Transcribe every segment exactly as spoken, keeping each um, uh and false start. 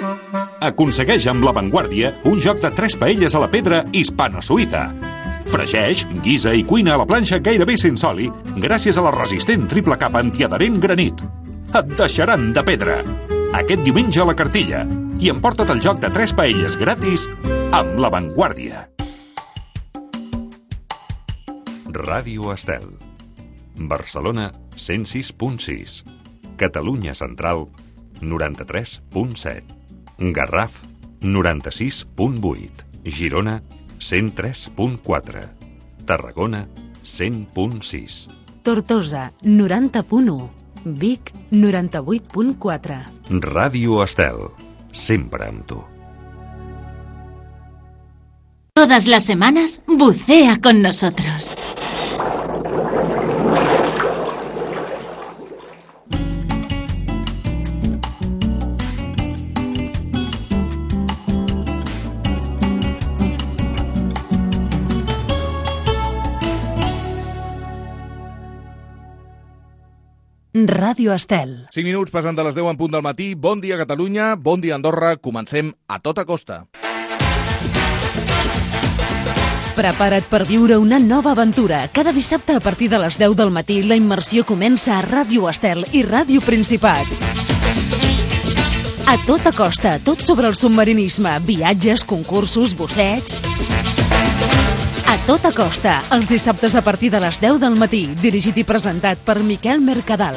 Aconsegueix amb La Vanguardia un joc de tres paelles a la pedra hispano-suïssa. Fregeix, guisa i cuina a la planxa gairebé sense oli gràcies a la resistent triple capa antiadherent Granit. Et deixaran de pedra. Aquest diumenge a la cartilla. I emporta't el joc de tres paelles gratis amb La Vanguardia. Ràdio Estel. Barcelona, cent sis punt sis. Catalunya Central, noranta-tres punt set. Garraf, noranta-sis punt vuit. Girona, cent tres punt quatre. Tarragona, cent punt sis. Tortosa, noranta punt u. Vic, noranta-vuit punt quatre. Ràdio Estel, sempre amb tu. Todas las semanas, bucea con nosotros. Ràdio Estel. cinc minuts passant de les deu en punt del matí. Bon dia, Catalunya. Bon dia, Andorra. Comencem a tota costa. Prepara't per viure una nova aventura. Cada dissabte a partir de les deu del matí la immersió comença a Ràdio Estel i Ràdio Principat. A tota costa, tot sobre el submarinisme, viatges, concursos, busseig... A tota costa, els dissabtes a partir de les deu del matí, dirigit i presentat per Miquel Mercadal.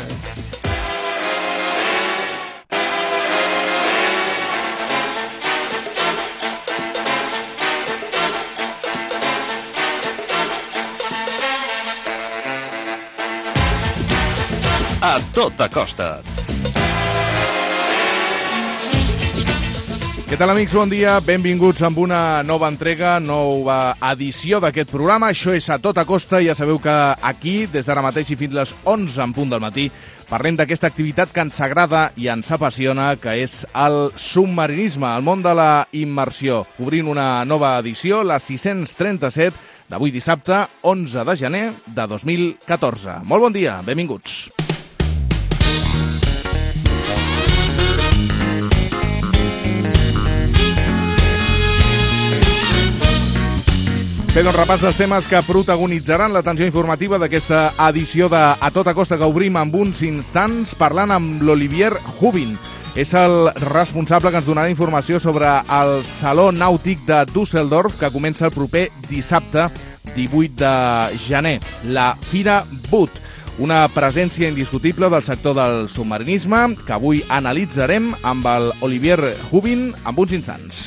A tota costa. Què tal, amics? Bon dia. Benvinguts amb una nova entrega, nova edició d'aquest programa. Això és A Tota Costa. Ja sabeu que aquí, des d'ara mateix i fins les onze en punt del matí, parlem d'aquesta activitat que ens agrada i ens apassiona, que és el submarinisme, el món de la immersió. Obrint una nova edició, la sis-cents trenta-set, d'avui dissabte, onze de gener de dos mil catorze. Molt bon dia, benvinguts. Bé, doncs repàs dels temes que protagonitzaran l'atenció informativa d'aquesta edició de A Tota Costa que obrim amb uns instants parlant amb l'Olivier Hubin. És el responsable que ens donarà informació sobre el Saló Nàutic de Düsseldorf que comença el proper dissabte divuit de gener. La Fira Boot, una presència indiscutible del sector del submarinisme que avui analitzarem amb el Olivier Hubin en uns instants.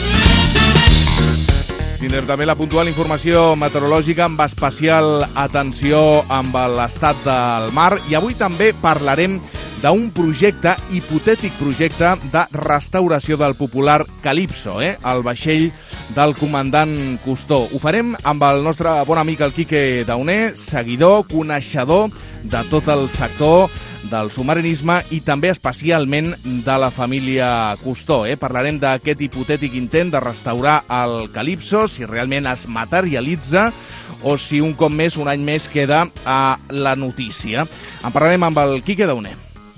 Tindrem també la puntual informació meteorològica amb especial atenció amb l'estat del mar i avui també parlarem d'un projecte, hipotètic projecte de restauració del popular Calypso, eh? el vaixell del comandant Cousteau. Ho farem amb el nostre bon amic el Quique Dauner, seguidor, coneixedor de tot el sector del submarinisme i també especialment de la família Cousteau. Eh? Parlarem d'aquest hipotètic intent de restaurar el Calypso, si realment es materialitza o si un cop més, un any més, queda a la notícia. En parlarem amb el Quique Dauner.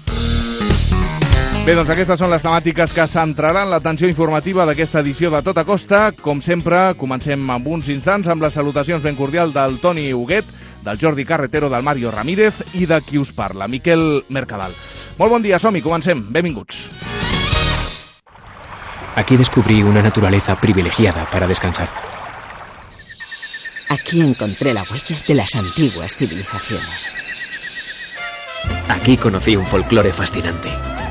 Bé, doncs aquestes són les temàtiques que centraran l'atenció informativa d'aquesta edició de Tota Costa. Com sempre, comencem amb uns instants amb les salutacions ben cordials del Toni Huguet, del Jordi Carretero, del Mario Ramírez i de qui us parla, Miquel Mercadal. Molt bon dia, som-hi, comencem. Benvinguts. Aquí descubrí una naturaleza privilegiada para descansar. Aquí encontré la huella de las antiguas civilizaciones. Aquí conocí un folclore fascinante.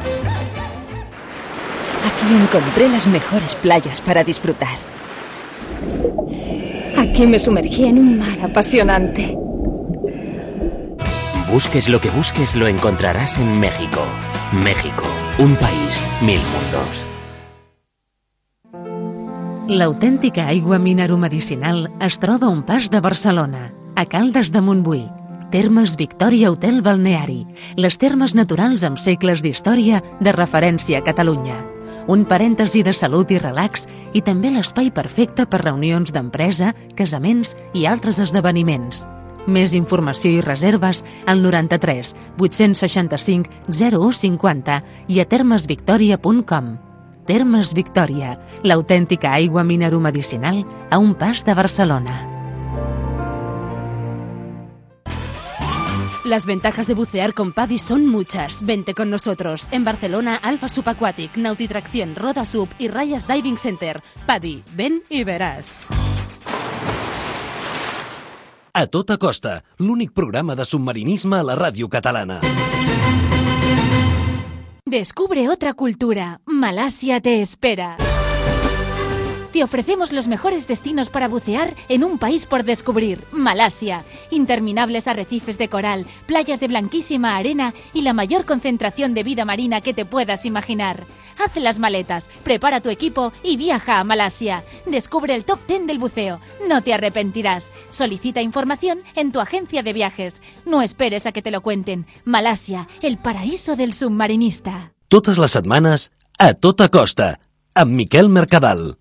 Aquí encontré las mejores playas para disfrutar. Aquí me sumergí en un mar apasionante. Busques lo que busques, lo encontrarás en México. México, un país, mil mundos. L'autèntica aigua mineromedicinal es troba a un pas de Barcelona, a Caldes de Montbui. Termes Victòria Hotel Balneari, les termes naturals amb segles d'història de referència a Catalunya. Un parèntesi de salut i relax i també l'espai perfecte per reunions d'empresa, casaments i altres esdeveniments. Més informació i reserves al noranta-tres vuit-cents seixanta-cinc zero u cinquanta i a termes victòria punt com. Termes Victòria, l'autèntica aigua mineromedicinal a un pas de Barcelona. Las ventajas de bucear con PADI son muchas. Vente con nosotros. En Barcelona, Alfa Subaquatic, Nautitracción, Roda Sub y Rayas Diving Center. PADI, ven y verás. A tota costa, l'únic programa de submarinisme a la ràdio catalana. Descubre otra cultura. Malasia te espera. Te ofrecemos los mejores destinos para bucear en un país por descubrir, Malasia. Interminables arrecifes de coral, playas de blanquísima arena y la mayor concentración de vida marina que te puedas imaginar. Haz las maletas, prepara tu equipo y viaja a Malasia. Descubre el top diez del buceo. No te arrepentirás. Solicita información en tu agencia de viajes. No esperes a que te lo cuenten. Malasia, el paraíso del submarinista. Totes les setmanes, A Tota Costa, amb Miquel Mercadal.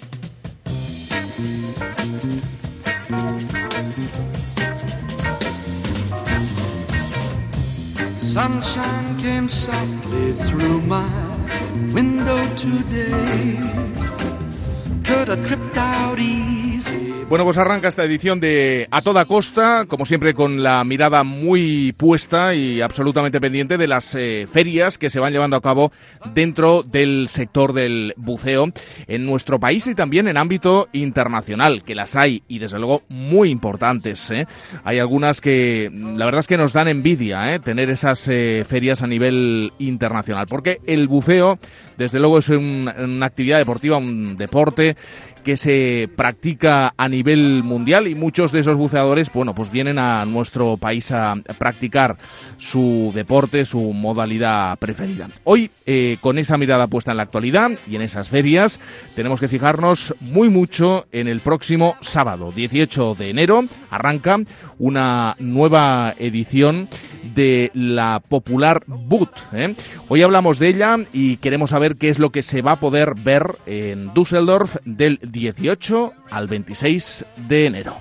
Sunshine came softly through my window today. Could have tripped out easy. Bueno, pues arranca esta edición de A Toda Costa, como siempre con la mirada muy puesta y absolutamente pendiente de las eh, ferias que se van llevando a cabo dentro del sector del buceo en nuestro país y también en ámbito internacional, que las hay y desde luego muy importantes, ¿eh? Hay algunas que la verdad es que nos dan envidia, ¿eh? Tener esas eh, ferias a nivel internacional, porque el buceo desde luego es un, una actividad deportiva, un deporte que se practica a nivel mundial y muchos de esos buceadores, bueno, pues vienen a nuestro país a practicar su deporte, su modalidad preferida. Hoy, eh, con esa mirada puesta en la actualidad y en esas ferias, tenemos que fijarnos muy mucho en el próximo sábado, dieciocho de enero, arranca una nueva edición de la popular B U T, ¿eh? Hoy hablamos de ella y queremos saber qué es lo que se va a poder ver en Düsseldorf del dieciocho al veintiséis de enero.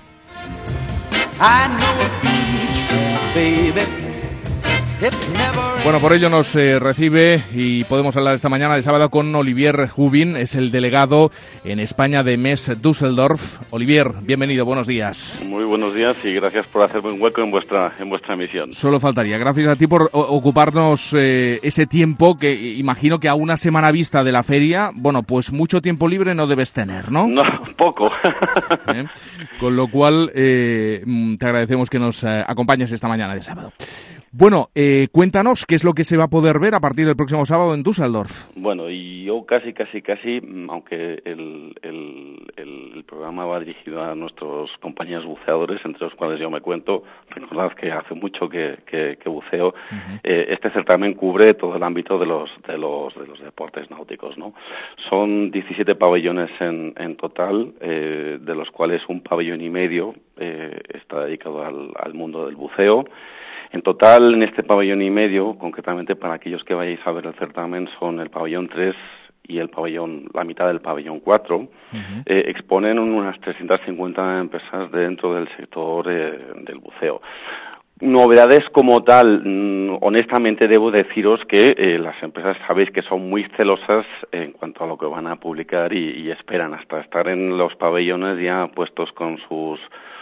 Bueno, por ello nos eh, recibe y podemos hablar esta mañana de sábado con Olivier Hubin, es el delegado en España de M E S Düsseldorf. Olivier, bienvenido, buenos días. Muy buenos días y gracias por hacerme un hueco en vuestra en vuestra emisión. Solo faltaría. Gracias a ti por o- ocuparnos eh, ese tiempo que imagino que a una semana vista de la feria, bueno, pues mucho tiempo libre no debes tener, ¿no? No, poco. ¿Eh? Con lo cual, eh, te agradecemos que nos eh, acompañes esta mañana de sábado. Bueno, eh, cuéntanos qué es lo que se va a poder ver a partir del próximo sábado en Düsseldorf. Bueno, y yo casi, casi, casi, aunque el, el, el, el programa va dirigido a nuestros compañeros buceadores, entre los cuales yo me cuento, recordad que hace mucho que, que, que buceo, uh-huh. eh, este certamen cubre todo el ámbito de los, de los, de los deportes náuticos, ¿no? Son diecisiete pabellones en, en total, eh, de los cuales un pabellón y medio eh, está dedicado al, al mundo del buceo. En total, en este pabellón y medio, concretamente para aquellos que vayáis a ver el certamen, son el pabellón tres y el pabellón, la mitad del pabellón cuatro, uh-huh. eh, exponen unas trescientas cincuenta empresas dentro del sector eh, del buceo. Novedades como tal, mmm, honestamente debo deciros que eh, las empresas sabéis que son muy celosas en cuanto a lo que van a publicar y, y esperan hasta estar en los pabellones ya puestos con sus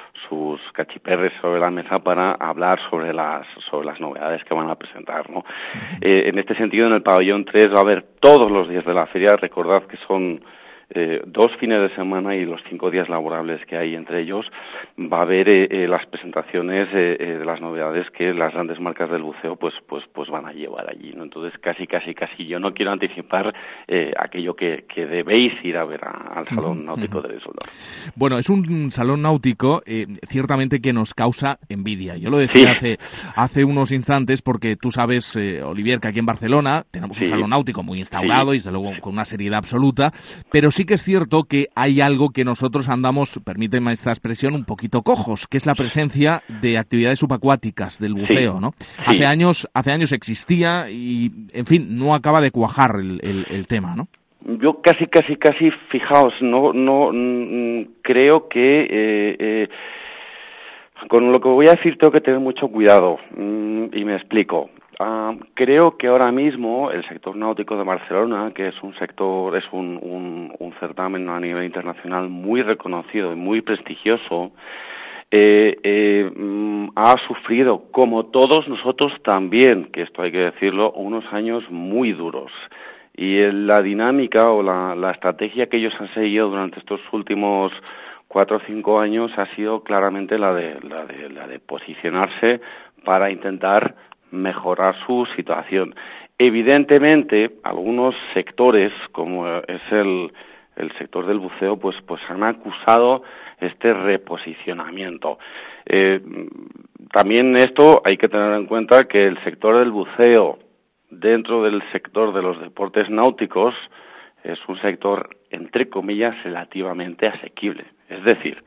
sus cachiperres sobre la mesa para hablar sobre las sobre las novedades que van a presentar, ¿no? Eh, en este sentido, en el pabellón tres va a haber todos los días de la feria. Recordad que son eh, dos fines de semana y los cinco días laborables que hay entre ellos. Va a haber eh, eh, las presentaciones eh, eh, de las novedades que las grandes marcas del buceo pues pues pues van a llevar allí, ¿no? Entonces casi casi casi yo no quiero anticipar eh, aquello que, que debéis ir a ver a, al Salón Náutico de Düsseldorf. Bueno, es un salón náutico eh, ciertamente que nos causa envidia. Yo lo decía sí. hace hace unos instantes porque tú sabes, eh, Olivier, que aquí en Barcelona tenemos sí. un salón náutico muy instaurado sí. y desde luego con una seriedad absoluta, pero sí que es cierto que hay algo que nosotros andamos, permíteme esta expresión, un poquito cojos, que es la presencia de actividades subacuáticas del buceo, sí. ¿no? Sí. Hace años hace años existía y, en fin, no acaba de cuajar el, el, el tema, ¿no? Yo casi, casi, casi, fijaos, no, no, mm, creo que eh, eh, con lo que voy a decir tengo que tener mucho cuidado, mm, y me explico. uh, creo que ahora mismo el sector náutico de Barcelona, que es un sector, es un, un, un certamen a nivel internacional muy reconocido y muy prestigioso, eh, eh, mm, ha sufrido, como todos nosotros también, que esto hay que decirlo, unos años muy duros. Y la dinámica o la, la estrategia que ellos han seguido durante estos últimos cuatro o cinco años ha sido claramente la de, la de, la de posicionarse para intentar mejorar su situación. Evidentemente, algunos sectores, como es el, el sector del buceo, pues, pues han acusado este reposicionamiento. Eh, también esto hay que tener en cuenta que el sector del buceo, dentro del sector de los deportes náuticos, es un sector, entre comillas, relativamente asequible. Es decir,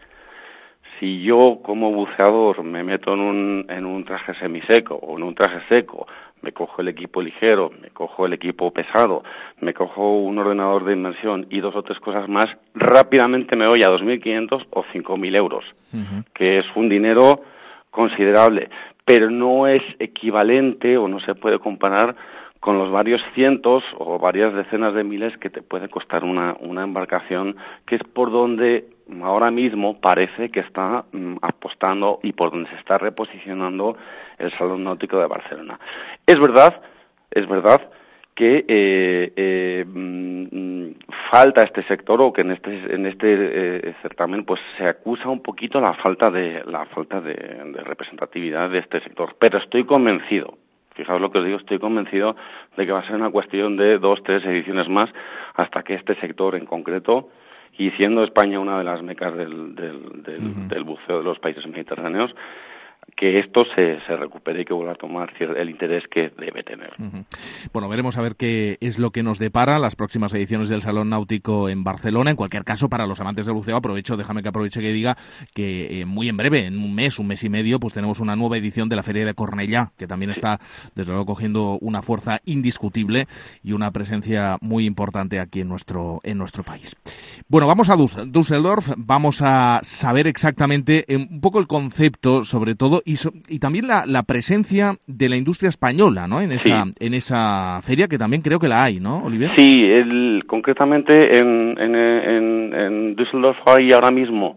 si yo como buceador me meto en un, en un traje semiseco o en un traje seco, me cojo el equipo ligero, me cojo el equipo pesado, me cojo un ordenador de inmersión y dos o tres cosas más, rápidamente me voy a dos mil quinientos o cinco mil euros, uh-huh. que es un dinero considerable, pero no es equivalente o no se puede comparar con los varios cientos o varias decenas de miles que te puede costar una, una embarcación, que es por donde ahora mismo parece que está mm, apostando y por donde se está reposicionando el Salón Náutico de Barcelona. Es verdad, es verdad que eh, eh, mm, falta este sector, o que en este en este eh, certamen pues se acusa un poquito la falta de la falta de, de representatividad de este sector, pero estoy convencido. Fijaos lo que os digo, estoy convencido de que va a ser una cuestión de dos, tres ediciones más hasta que este sector en concreto, y siendo España una de las mecas del, del, del, uh-huh. del buceo de los países mediterráneos, que esto se, se recupere y que vuelva a tomar el interés que debe tener. Uh-huh. Bueno, veremos a ver qué es lo que nos depara las próximas ediciones del Salón Náutico en Barcelona. En cualquier caso, para los amantes del buceo, aprovecho, déjame que aproveche que diga que eh, muy en breve, en un mes, un mes y medio, pues tenemos una nueva edición de la Feria de Cornellá, que también está, desde luego, cogiendo una fuerza indiscutible y una presencia muy importante aquí en nuestro, en nuestro país. Bueno, vamos a Düsseldorf, vamos a saber exactamente un poco el concepto, sobre todo, Y, so, y también la, la presencia de la industria española, ¿no? En esa, sí. en esa feria, que también creo que la hay, ¿no, Oliver? Sí, el, concretamente en, en, en, en Düsseldorf hay ahora mismo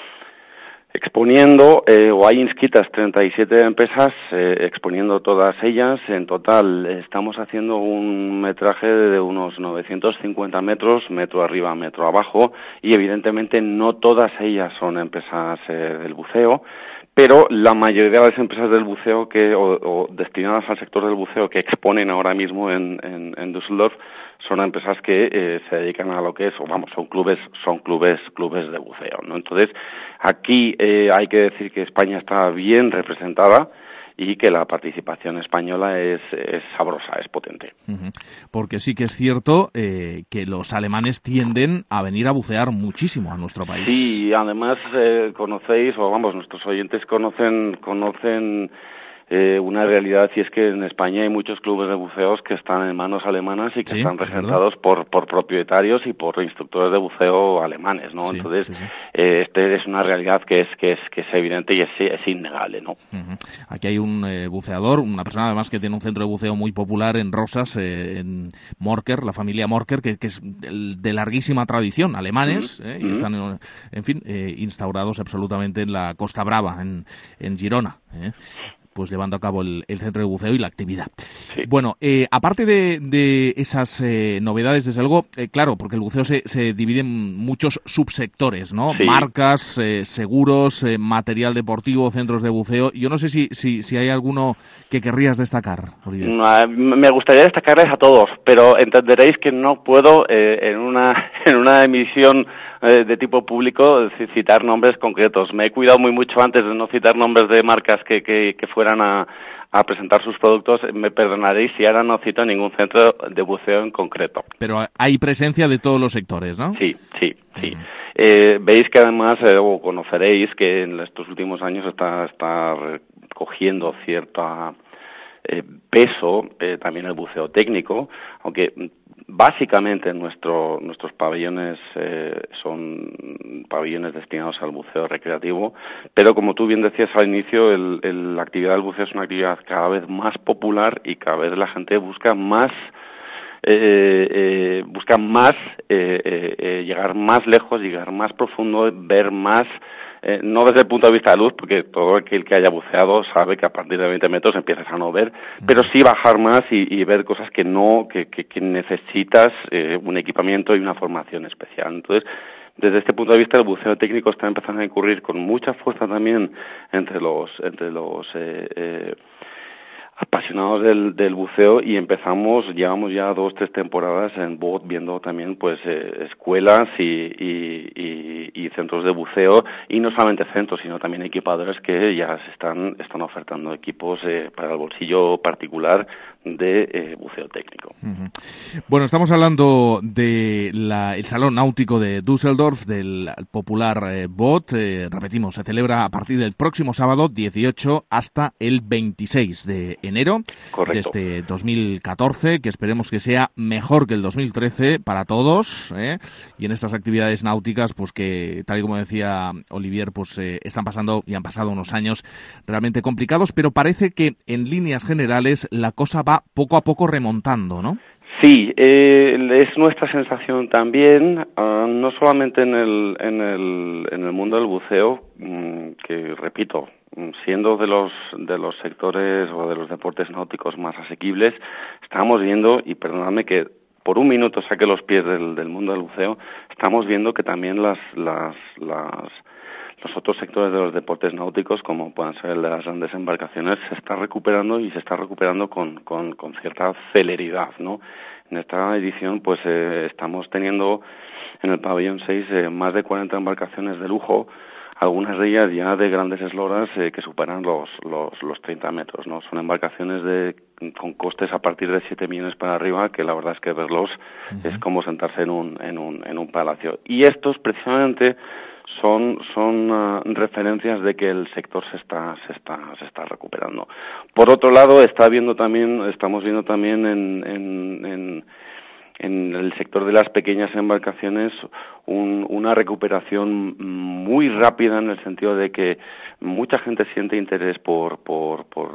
exponiendo, eh, o hay inscritas treinta y siete empresas, eh, exponiendo todas ellas. En total estamos haciendo un metraje de unos novecientos cincuenta metros, metro arriba, metro abajo, y evidentemente no todas ellas son empresas eh, del buceo, pero la mayoría de las empresas del buceo que o, o destinadas al sector del buceo que exponen ahora mismo en, en, en Düsseldorf son empresas que eh, se dedican a lo que es, o vamos, son clubes, son clubes, clubes de buceo, ¿no? Entonces, aquí eh, hay que decir que España está bien representada y que la participación española es, es sabrosa, es potente. Uh-huh. Porque sí que es cierto eh, que los alemanes tienden a venir a bucear muchísimo a nuestro país. Sí, además eh, conocéis, o vamos, nuestros oyentes conocen, conocen eh, una realidad, y es que en España hay muchos clubes de buceos que están en manos alemanas y que sí, están regentados por, por propietarios y por instructores de buceo alemanes, ¿no? Sí, Entonces, sí, sí. Eh, este es una realidad que es que es que es evidente y es, es innegable, ¿no? Uh-huh. Aquí hay un eh, buceador, una persona además que tiene un centro de buceo muy popular en Rosas, eh, en Morker, la familia Morker, que, que es de, de larguísima tradición, alemanes, uh-huh. eh, y uh-huh. están, en, en fin, eh, instaurados absolutamente en la Costa Brava, en, en Girona, eh. pues llevando a cabo el, el centro de buceo y la actividad. Sí. Bueno, eh, aparte de, de esas eh, novedades, desde luego, eh, claro, porque el buceo se, se divide en muchos subsectores, ¿no? Sí. Marcas, eh, seguros, eh, material deportivo, centros de buceo. Yo no sé si, si, si hay alguno que querrías destacar, Oliver. No, me gustaría destacarles a todos, pero entenderéis que no puedo eh, en una en una emisión eh, de tipo público citar nombres concretos. Me he cuidado muy mucho antes de no citar nombres de marcas que, que, que fueran a, a presentar sus productos. Me perdonaréis si ahora no cito ningún centro de buceo en concreto. Pero hay presencia de todos los sectores, ¿no? Sí, sí, sí. Uh-huh. Eh, veis que además, eh, o conoceréis que en estos últimos años está, está cogiendo cierta... Eh, peso eh, también el buceo técnico, aunque básicamente nuestro, nuestros pabellones eh, son pabellones destinados al buceo recreativo, pero como tú bien decías al inicio, el, el, la actividad del buceo es una actividad cada vez más popular y cada vez la gente busca más Eh, eh, busca más eh, eh, eh, llegar más lejos, llegar más profundo, ver más, eh, no desde el punto de vista de luz, porque todo aquel que haya buceado sabe que a partir de veinte metros empiezas a no ver, pero sí bajar más y, y ver cosas que no, que, que, que necesitas eh, un equipamiento y una formación especial. Entonces, desde este punto de vista, el buceo técnico está empezando a incurrir con mucha fuerza también entre los entre los eh, eh, apasionados del, del buceo, y empezamos, llevamos ya dos, tres temporadas en B O T viendo también pues eh, escuelas y, y, y, y centros de buceo, y no solamente centros, sino también equipadores que ya se están, están ofertando equipos eh, para el bolsillo particular de eh, buceo técnico. Uh-huh. Bueno, estamos hablando de la, el Salón Náutico de Düsseldorf, del popular eh, B O T. Eh, repetimos, se celebra a partir del próximo sábado dieciocho hasta el veintiséis de enero. Correcto. De este dos mil catorce, que esperemos que sea mejor que el dos mil trece para todos, ¿eh? Y en estas actividades náuticas, pues que, tal y como decía Olivier, pues eh, están pasando y han pasado unos años realmente complicados, pero parece que en líneas generales la cosa va poco a poco remontando, ¿no? Sí, eh, es nuestra sensación también, uh, no solamente en el, en el, en el mundo del buceo, mmm, que repito, siendo de los, de los sectores o de los deportes náuticos más asequibles, estamos viendo, y perdonadme que por un minuto saque los pies del, del mundo del buceo, estamos viendo que también las, las, las, los otros sectores de los deportes náuticos, como puedan ser el de las grandes embarcaciones, se está recuperando y se está recuperando con, con, con cierta celeridad, ¿no? En esta edición, pues eh, estamos teniendo en el pabellón seis eh, más de cuarenta embarcaciones de lujo, algunas de ellas ya de grandes esloras eh, que superan los, los, los treinta metros, ¿no? Son embarcaciones de, con costes a partir de siete millones para arriba, que la verdad es que verlos uh-huh. es como sentarse en un, en un, en un palacio. Y estos precisamente son, son uh, referencias de que el sector se está, se está, se está recuperando. Por otro lado, está viendo también, estamos viendo también en, en, en en el sector de las pequeñas embarcaciones un, una recuperación muy rápida, en el sentido de que mucha gente siente interés por, por, por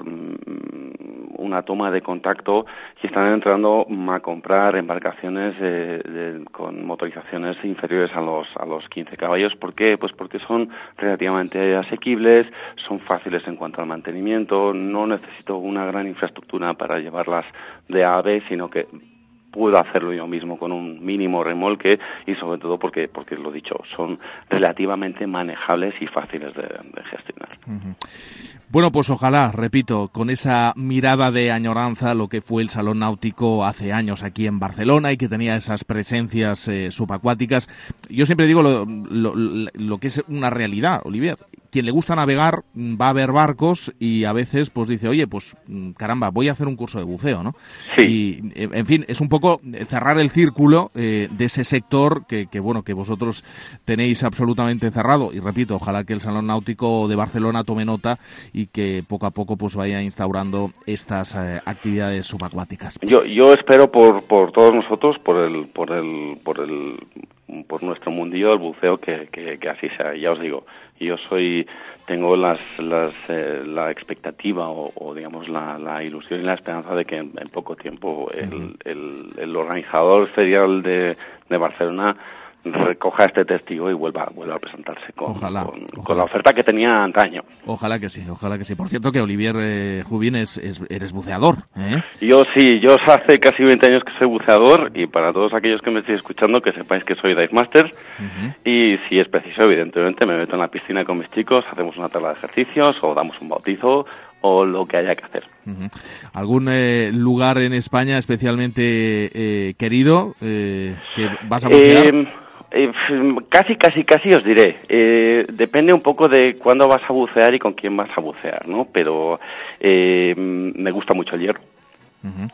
una toma de contacto y están entrando a comprar embarcaciones de, de, con motorizaciones inferiores a los, a los quince caballos. ¿Por qué? Pues porque son relativamente asequibles, son fáciles en cuanto al mantenimiento, no necesito una gran infraestructura para llevarlas de A a B, sino que puedo hacerlo yo mismo con un mínimo remolque, y sobre todo porque, porque lo dicho, son relativamente manejables y fáciles de, de gestionar. Uh-huh. Bueno, pues ojalá, repito, con esa mirada de añoranza lo que fue el Salón Náutico hace años aquí en Barcelona y que tenía esas presencias eh, subacuáticas. Yo siempre digo lo, lo, lo que es una realidad, Olivier. Quien le gusta navegar va a ver barcos y a veces pues dice, oye, pues caramba, voy a hacer un curso de buceo, ¿no? Sí. Y, en fin, es un poco cerrar el círculo eh, de ese sector que, que, bueno, que vosotros tenéis absolutamente cerrado. Y repito, ojalá que el Salón Náutico de Barcelona tome nota y que poco a poco pues vaya instaurando estas eh, actividades subacuáticas. Yo, yo espero por, por todos nosotros, por el, por el, por el, por nuestro mundillo del buceo, que, que, que así sea. Ya os digo, yo soy, tengo las, las, eh, la expectativa o, o digamos la, la ilusión y la esperanza de que en, en poco tiempo el, uh-huh. el, el organizador ferial de, de Barcelona recoja este testigo y vuelva, vuelva a presentarse con, ojalá, con, ojalá. con la oferta que tenía antaño. Ojalá que sí, ojalá que sí. Por cierto que Olivier eh, Jubín es, es, eres buceador, ¿eh? Yo sí, yo hace casi veinte años que soy buceador, y para todos aquellos que me estéis escuchando, que sepáis que soy dive master, uh-huh. y si es preciso, evidentemente, me meto en la piscina con mis chicos, hacemos una tabla de ejercicios o damos un bautizo o lo que haya que hacer. Uh-huh. ¿Algún eh, lugar en España especialmente eh, querido eh, que vas a bucear? Eh, Eh, casi, casi, casi os diré. Eh, depende un poco de cuándo vas a bucear y con quién vas a bucear, ¿no? Pero eh, me gusta mucho el hierro. Uh-huh.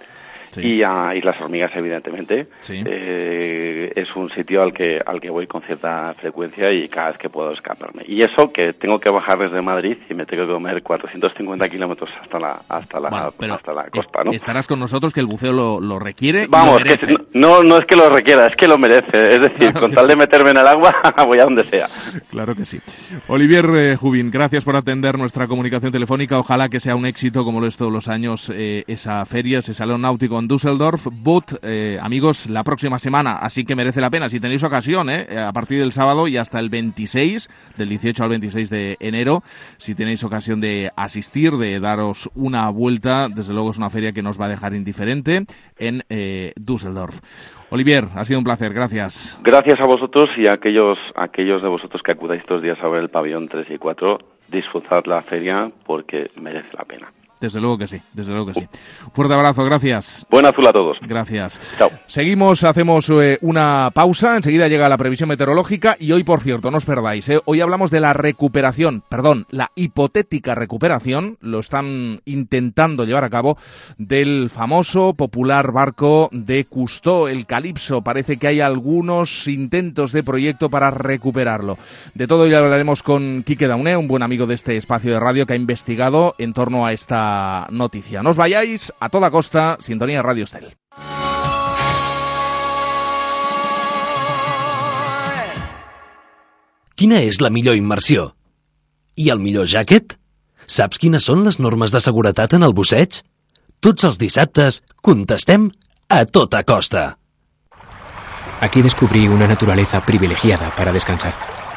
sí. y, uh, y las hormigas, evidentemente. Sí. Eh, es un sitio al que al que voy con cierta frecuencia y cada vez que puedo escaparme. Y eso que tengo que bajar desde Madrid y me tengo que comer cuatrocientos cincuenta kilómetros hasta la hasta la bueno, pero hasta la costa, ¿no? Estarás con nosotros, que el buceo lo, lo requiere. Vamos, y lo merece. que no no es que lo requiera, es que lo merece. Es decir, claro, con tal sí. de meterme en el agua voy a donde sea. Claro que sí. Olivier eh, Jubín, gracias por atender nuestra comunicación telefónica. Ojalá que sea un éxito, como lo es todos los años, eh, esa feria, ese salón náutico en Düsseldorf. But, eh, amigos, la próxima semana, así que merece la pena. Si tenéis ocasión, eh, a partir del sábado y hasta el veintiséis, del dieciocho al veintiséis de enero, si tenéis ocasión de asistir, de daros una vuelta, desde luego es una feria que nos va a dejar indiferente en eh, Düsseldorf. Olivier, ha sido un placer, gracias. Gracias a vosotros y a aquellos, a aquellos de vosotros que acudáis estos días a ver el pabellón tres y cuatro, disfrutad la feria porque merece la pena. Desde luego que sí, desde luego que sí. Fuerte abrazo, gracias. Buen azul a todos. Gracias. Chao. Seguimos, hacemos eh, una pausa, enseguida llega la previsión meteorológica y hoy, por cierto, no os perdáis, eh, hoy hablamos de la recuperación, perdón, la hipotética recuperación, lo están intentando llevar a cabo, del famoso, popular barco de Cousteau, el Calypso. Parece que hay algunos intentos de proyecto para recuperarlo. De todo ya hablaremos con Quique Dauné, un buen amigo de este espacio de radio que ha investigado en torno a esta noticia. No os vayáis, a toda costa, sintonía Radio Estel. Quina és la millor immersió? I el millor jacket? Saps quines són les normes de seguretat en el busseig? Tots els dissabtes contestem a tota costa. Aquí descubrí una naturaleza privilegiada para descansar.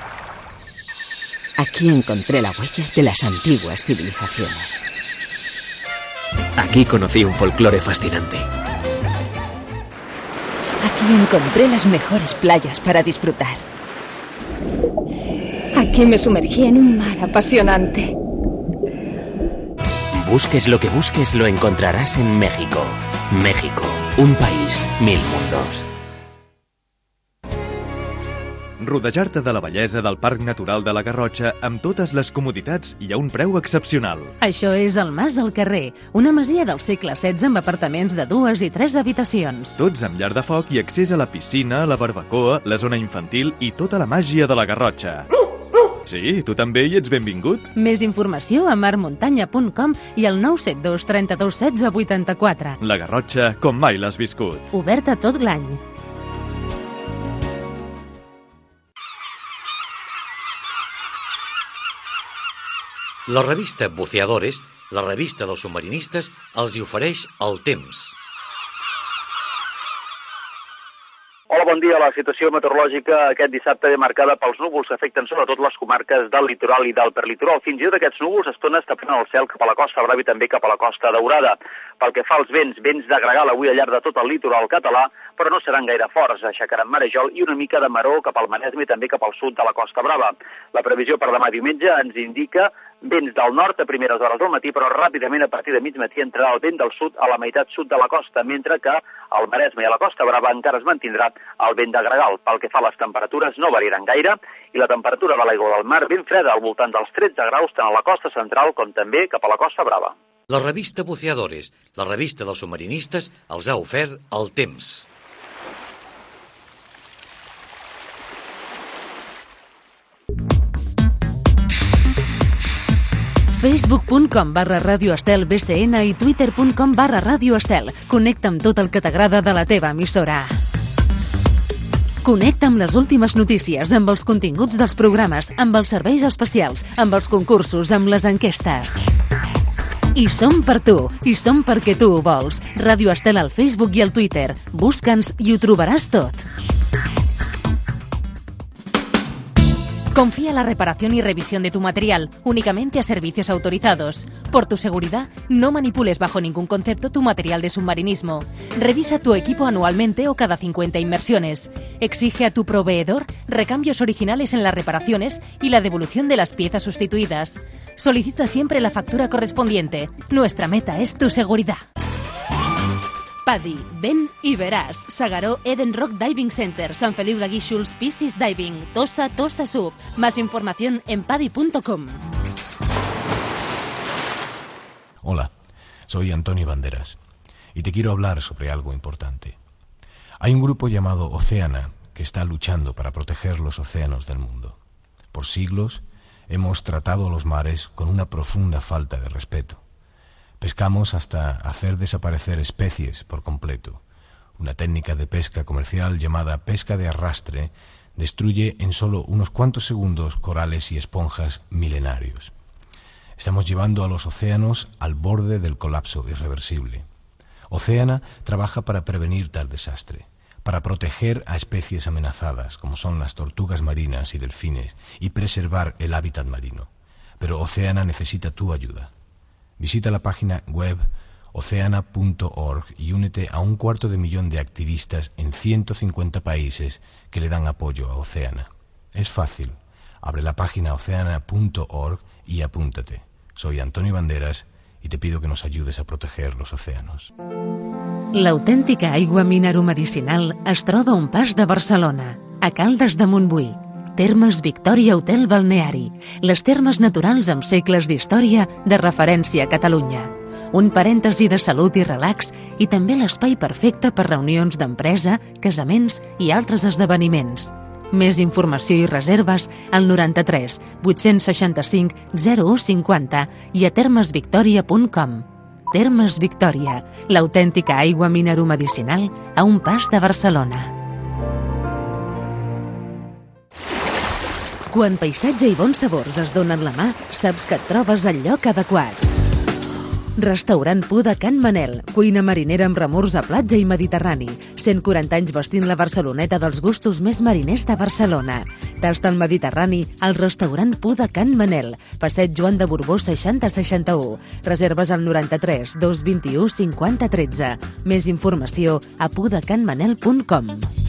Aquí encontré la huella de las antiguas civilizaciones. Aquí conocí un folclore fascinante. Aquí encontré las mejores playas para disfrutar. Aquí me sumergí en un mar apasionante. Busques lo que busques, lo encontrarás en México. México, un país, mil mundos. Rodejar-te de la bellesa del Parc Natural de la Garrotxa amb totes les comoditats i a un preu excepcional. Això és el Mas al Carrer, una masia del segle setze amb apartaments de dues i tres habitacions. Tots amb llar de foc i accés a la piscina, la barbacoa, la zona infantil i tota la màgia de la Garrotxa. Sí, tu també hi ets benvingut. Més informació a mar muntanya punt com i al nou set dos trenta-dos setze vuitanta-quatre. La Garrotxa, com mai l'has viscut. Oberta tot l'any. La revista Buceadores, la revista dels submarinistes, els hi ofereix el temps. Hola, bon dia. La situació meteorològica aquest dissabte ve marcada pels núvols que afecten sobretot les comarques del litoral i del perlitoral. Fins i tot aquests núvols a estones tapen el cel cap a la Costa Brava i també cap a la Costa Daurada. Pel que fa als vents, vents de gregal avui al llarg de tot el litoral català, però no seran gaire forts, aixecaran marejol i una mica de maró cap al Maresme i també cap al sud de la Costa Brava. La previsió per demà diumenge ens indica vents del nord a primeres hores del matí, però ràpidament a partir de mig matí entrarà el vent del sud a la meitat sud de la costa, mentre que al Maresme i a la Costa Brava encara es mantindrà el vent de gregal. Pel que fa a les temperatures, no variaran gaire i la temperatura de l'aigua del mar ben freda al voltant dels tretze graus tant a la costa central com també cap a la Costa Brava. La revista Buceadores, la revista dels submarinistes, els ha ofert el temps. facebook punt com barra Ràdio Estel B C N i twitter punt com barra Ràdio Estel. Connecta amb tot el que t'agrada de la teva emissora. Connecta amb les últimes notícies, amb els continguts dels programes, amb els serveis especials, amb els concursos, amb les enquestes. I som per tu, i som perquè tu ho vols. Ràdio Estel al Facebook i al Twitter. Busca'ns i ho trobaràs tot. Confía la reparación y revisión de tu material únicamente a servicios autorizados. Por tu seguridad, no manipules bajo ningún concepto tu material de submarinismo. Revisa tu equipo anualmente o cada cincuenta inmersiones. Exige a tu proveedor recambios originales en las reparaciones y la devolución de las piezas sustituidas. Solicita siempre la factura correspondiente. Nuestra meta es tu seguridad. Paddy, ven i veràs. S'Agaró Eden Rock Diving Center, San Feliu de Guíxols, Piscis Diving, Tossa, Tossa Sub. Más información en paddy punto com. Hola, soy Antonio Banderas. y te quiero hablar sobre algo importante. Hay un grupo llamado Oceana que está luchando para proteger los océanos del mundo. Por siglos hemos tratado a los mares con una profunda falta de respeto. Pescamos hasta hacer desaparecer especies por completo. Una técnica de pesca comercial llamada pesca de arrastre destruye en solo unos cuantos segundos corales y esponjas milenarios. Estamos llevando a los océanos al borde del colapso irreversible. Oceana trabaja para prevenir tal desastre, para proteger a especies amenazadas, como son las tortugas marinas y delfines, y preservar el hábitat marino. Pero Oceana necesita tu ayuda. Visita la página web oceana punto org y únete a un cuarto de millón de activistas en ciento cincuenta países que le dan apoyo a Oceana. Es fácil. Abre la página oceana punto org y apúntate. Soy Antonio Banderas y te pido que nos ayudes a proteger los océanos. L'autèntica aigua mineromedicinal es troba a un pas de Barcelona, a Caldes de Montbui. Termes Victòria Hotel Balneari, les termes naturals amb segles d'història de referència a Catalunya. Un parèntesi de salut i relax i també l'espai perfecte per reunions d'empresa, casaments i altres esdeveniments. Més informació i reserves al noranta-tres vuit-cents seixanta-cinc zero u cinquanta i a termesvictòria punt com. Termes Victòria, l'autèntica aigua mineromedicinal a un pas de Barcelona. Quan paisatge i bons sabors es donen la mà, saps que et trobes al lloc adequat. Restaurant Pu de Can Manel, cuina marinera amb remors a platja i mediterrani. cent quaranta anys vestint la Barceloneta dels gustos més mariners de Barcelona. Tasta el Mediterrani al restaurant Pu de Can Manel, passeig Joan de Borbó seixanta seixanta-u. Reserves al noranta-tres dos vint-i-u cinquanta tretze. Més informació a pudecanmanel punt com.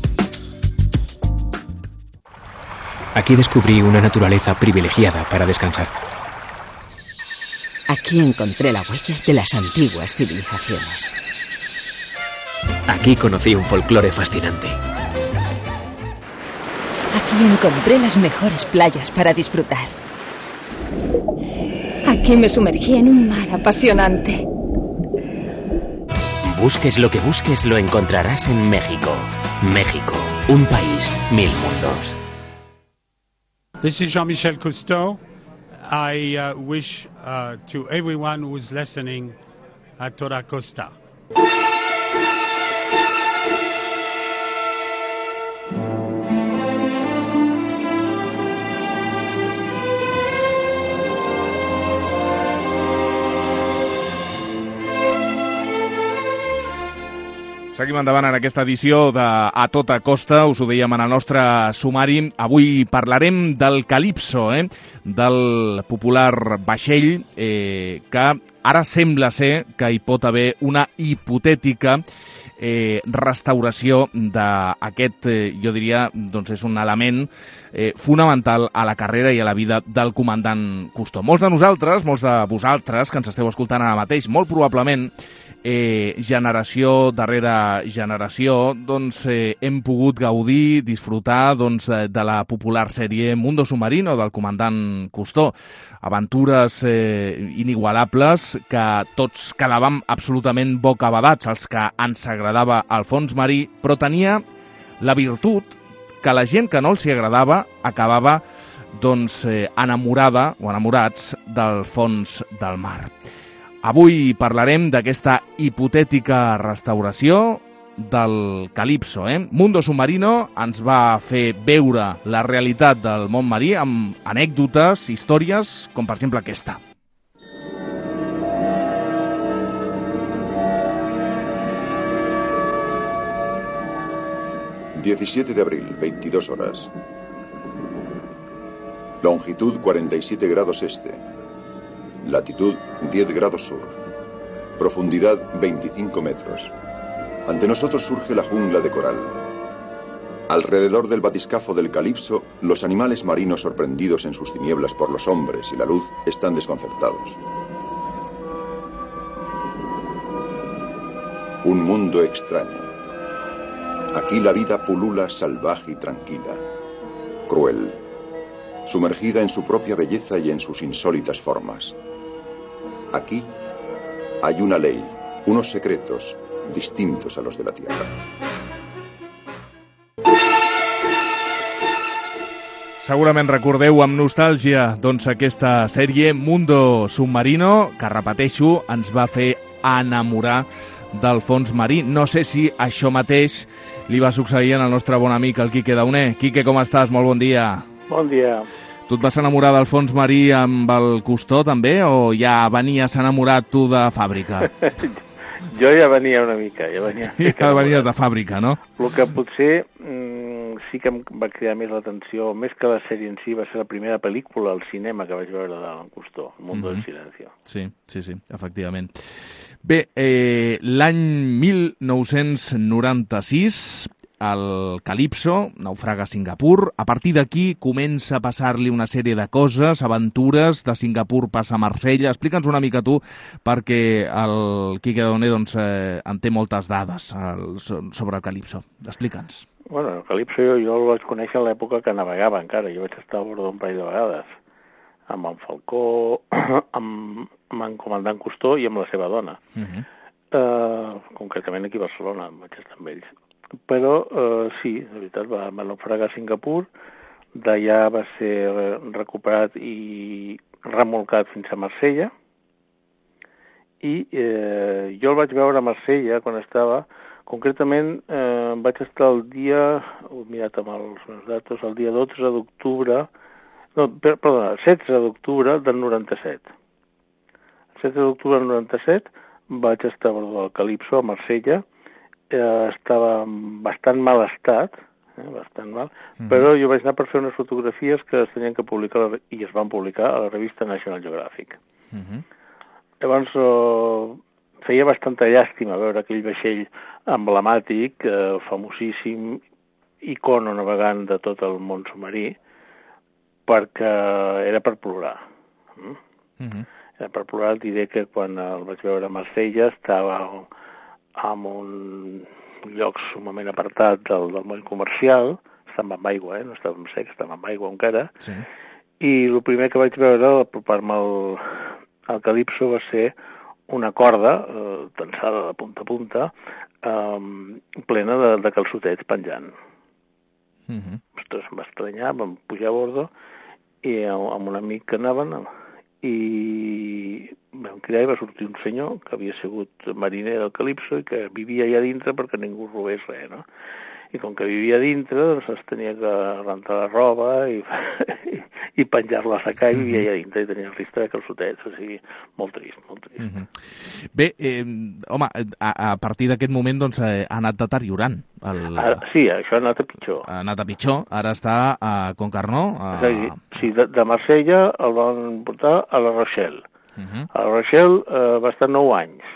Aquí descubrí una naturaleza privilegiada para descansar. Aquí encontré la huella de las antiguas civilizaciones. Aquí conocí un folclore fascinante. Aquí encontré las mejores playas para disfrutar. Aquí me sumergí en un mar apasionante. Busques lo que busques, lo encontrarás en México. México, un país, mil mundos. This is Jean-Michel Cousteau. I uh, wish uh, to everyone who is listening a Toda Costa. Seguim endavant en aquesta edició de A Tota Costa, us ho dèiem en el nostre sumari. Avui parlarem del Calypso, eh? del popular vaixell, eh, que ara sembla ser que hi pot haver una hipotètica eh, restauració d'aquest, eh, jo diria, doncs és un element eh, fonamental a la carrera i a la vida del comandant Cousteau. Molts de nosaltres, molts de vosaltres que ens esteu escoltant ara mateix, molt probablement, Eh, generació darrere generació, doncs eh, hem pogut gaudir, disfrutar doncs, de la popular sèrie Mundo Submarino del comandant Cousteau. Aventures eh, inigualables que tots quedàvem absolutament bocabadats, els que ens agradava el fons marí, però tenia la virtut que la gent que no els hi agradava acabava doncs, eh, enamorada o enamorats del fons del mar. Avui parlarem d'aquesta hipotètica restauració del Calypso. Eh? Mundo Submarino ens va fer veure la realitat del món marí amb anècdotes, històries, com per exemple aquesta. diecisiete de abril, veintidós horas. Longitud cuarenta y siete grados este. Latitud diez grados sur. Profundidad veinticinco metros. Ante nosotros surge la jungla de coral. Alrededor del batiscafo del Calypso, los animales marinos sorprendidos en sus tinieblas por los hombres y la luz están desconcertados. Un mundo extraño. Aquí la vida pulula salvaje y tranquila, cruel, sumergida en su propia belleza y en sus insólitas formas. Aquí hay una ley, unos secretos distintos a los de la Tierra. Segurament recordeu amb nostàlgia doncs, aquesta sèrie Mundo Submarino, que, repeteixo, ens va fer enamorar del fons marí. No sé si això mateix li va succeir al nostre bon amic, el Quique Dauné. Quique, com estàs? Molt bon dia. Bon dia. Tu et vas enamorar del fons marí amb el Cousteau, també, o ja venies enamorat tu de fàbrica? Jo ja venia una mica, ja venia... Ja venies de fàbrica, no? El que potser mmm, sí que em va cridar més l'atenció, més que la sèrie en si, va ser la primera pel·lícula al cinema que vaig veure d'Alan Cousteau, El mundo mm-hmm. del silencio. Sí, sí, sí, efectivament. Bé, eh, l'any mil nou-cents noranta-sis, el Calypso naufraga a Singapur. A partir d'aquí comença a passar-li una sèrie de coses, aventures. De Singapur passa a Marsella. Explica'ns una mica tu, perquè el Quique Dauné doncs, eh, en té moltes dades el, sobre el Calypso. Explica'ns. Bueno, el Calypso jo, jo el vaig conèixer a l'època que navegava encara. Jo vaig estar a bord d'un parell de vegades. Amb en Falcó, amb, amb en comandant Cousteau i amb la seva dona. Uh-huh. uh, concretament aquí a Barcelona, vaig estar amb ells. Però uh, sí, de veritat, va, va naufragar a Singapur, d'allà va ser recuperat i remolcat fins a Marsella, i eh, jo el vaig veure a Marsella quan estava, concretament eh, vaig estar el dia, he mirat amb els meus datos, el dia dotze d'octubre, no, per, perdona, setze d'octubre del noranta-set. El setze d'octubre del noranta-set vaig estar a bord del Calypso a Marsella. Eh, estava en bastant mal estat, eh, bastant mal, mm-hmm. però jo vaig anar per fer unes fotografies que es tenien que publicar i es van publicar a la revista National Geographic. Mm-hmm. Llavors eh, feia bastanta llàstima veure aquell vaixell emblemàtic, eh, famosíssim, icono navegant de tot el món submarí, perquè era per plorar. Mm? Mm-hmm. Era per plorar, diré que quan el vaig veure a Marsella estava en un lloc sumament apartat del, del món comercial, estava amb aigua, eh? No estava en sec, estava amb aigua encara, sí. I el primer que vaig veure al apropar-me al, al Calypso va ser una corda, eh, tensada de punta a punta, eh, plena de, de calçotets penjant. Mm-hmm. Ostres, em va estranyar, vam pujar a bordo, i amb un amic que anaven, i vam cridar i va sortir un senyor que havia sigut mariner del Calypso i que vivia allà dintre perquè ningú robés res, no? I com que vivia dintre, doncs es tenia que rentar la roba i, i, i penjar-la a secar i vivia allà dintre i tenia el risc de calçotets, o sigui, molt trist, molt trist. Mm-hmm. Bé, eh, home, a, a partir d'aquest moment doncs, eh, ha anat deteriorant. El... Ara, sí, això ha anat a pitjor. Ha anat a pitjor, ara està a Concarnó. A... Sí, de, de Marsella el van portar a La Rochelle. Uh-huh. A La Rochelle eh, va estar nou anys.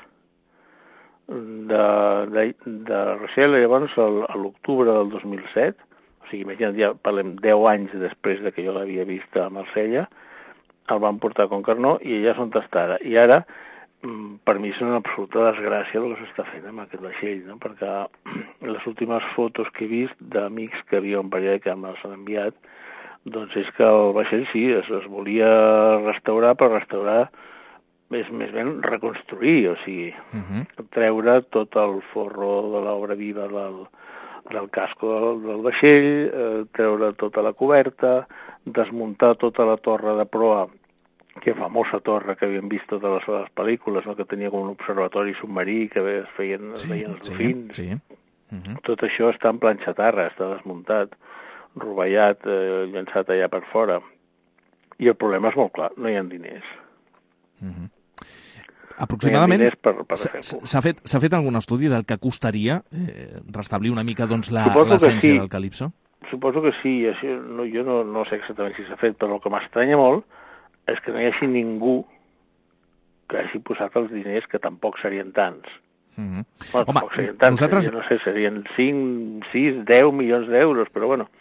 De, de, de Rochelle, llavors, el, a l'octubre del dos mil set, o sigui, imagina't, ja parlem deu anys després de que jo l'havia vist a Marsella, el van portar a Concarnó i allà és on està ara. I ara, per mi és una absoluta desgràcia el que s'està fent amb aquest vaixell, no? Perquè les últimes fotos que he vist d'amics que viuen per allà i que me'ls han enviat, doncs és que el vaixell sí, es, es volia restaurar, però restaurar és més ben reconstruir, o sigui, uh-huh. treure tot el forro de l'obra viva del, del casco del, del vaixell, eh, treure tota la coberta, desmuntar tota la torre de proa, que famosa torre que havíem vist totes les, les pel·lícules, no? Que tenia com un observatori submarí que es feien, es veien els dofins. Sí, sí. Uh-huh. Tot això està en planxatarra, està desmuntat, rovellat, eh, llançat allà per fora. I el problema és molt clar, no hi ha diners. Uh-huh. Aproximadament no per, per s'ha fet, s'ha fet algun estudi del que costaria eh, restablir una mica doncs, la, l'essència sí. del Calypso? Suposo que sí, això, no, jo no, no sé exactament si s'ha fet, però el que m'estranya molt és que no hi hagi ningú que hagi posat els diners, que tampoc serien tants. Mm-hmm. Bueno, Home, tampoc serien tants, nosaltres... serien, no sé, serien cinc, sis, deu milions d'euros, però bueno.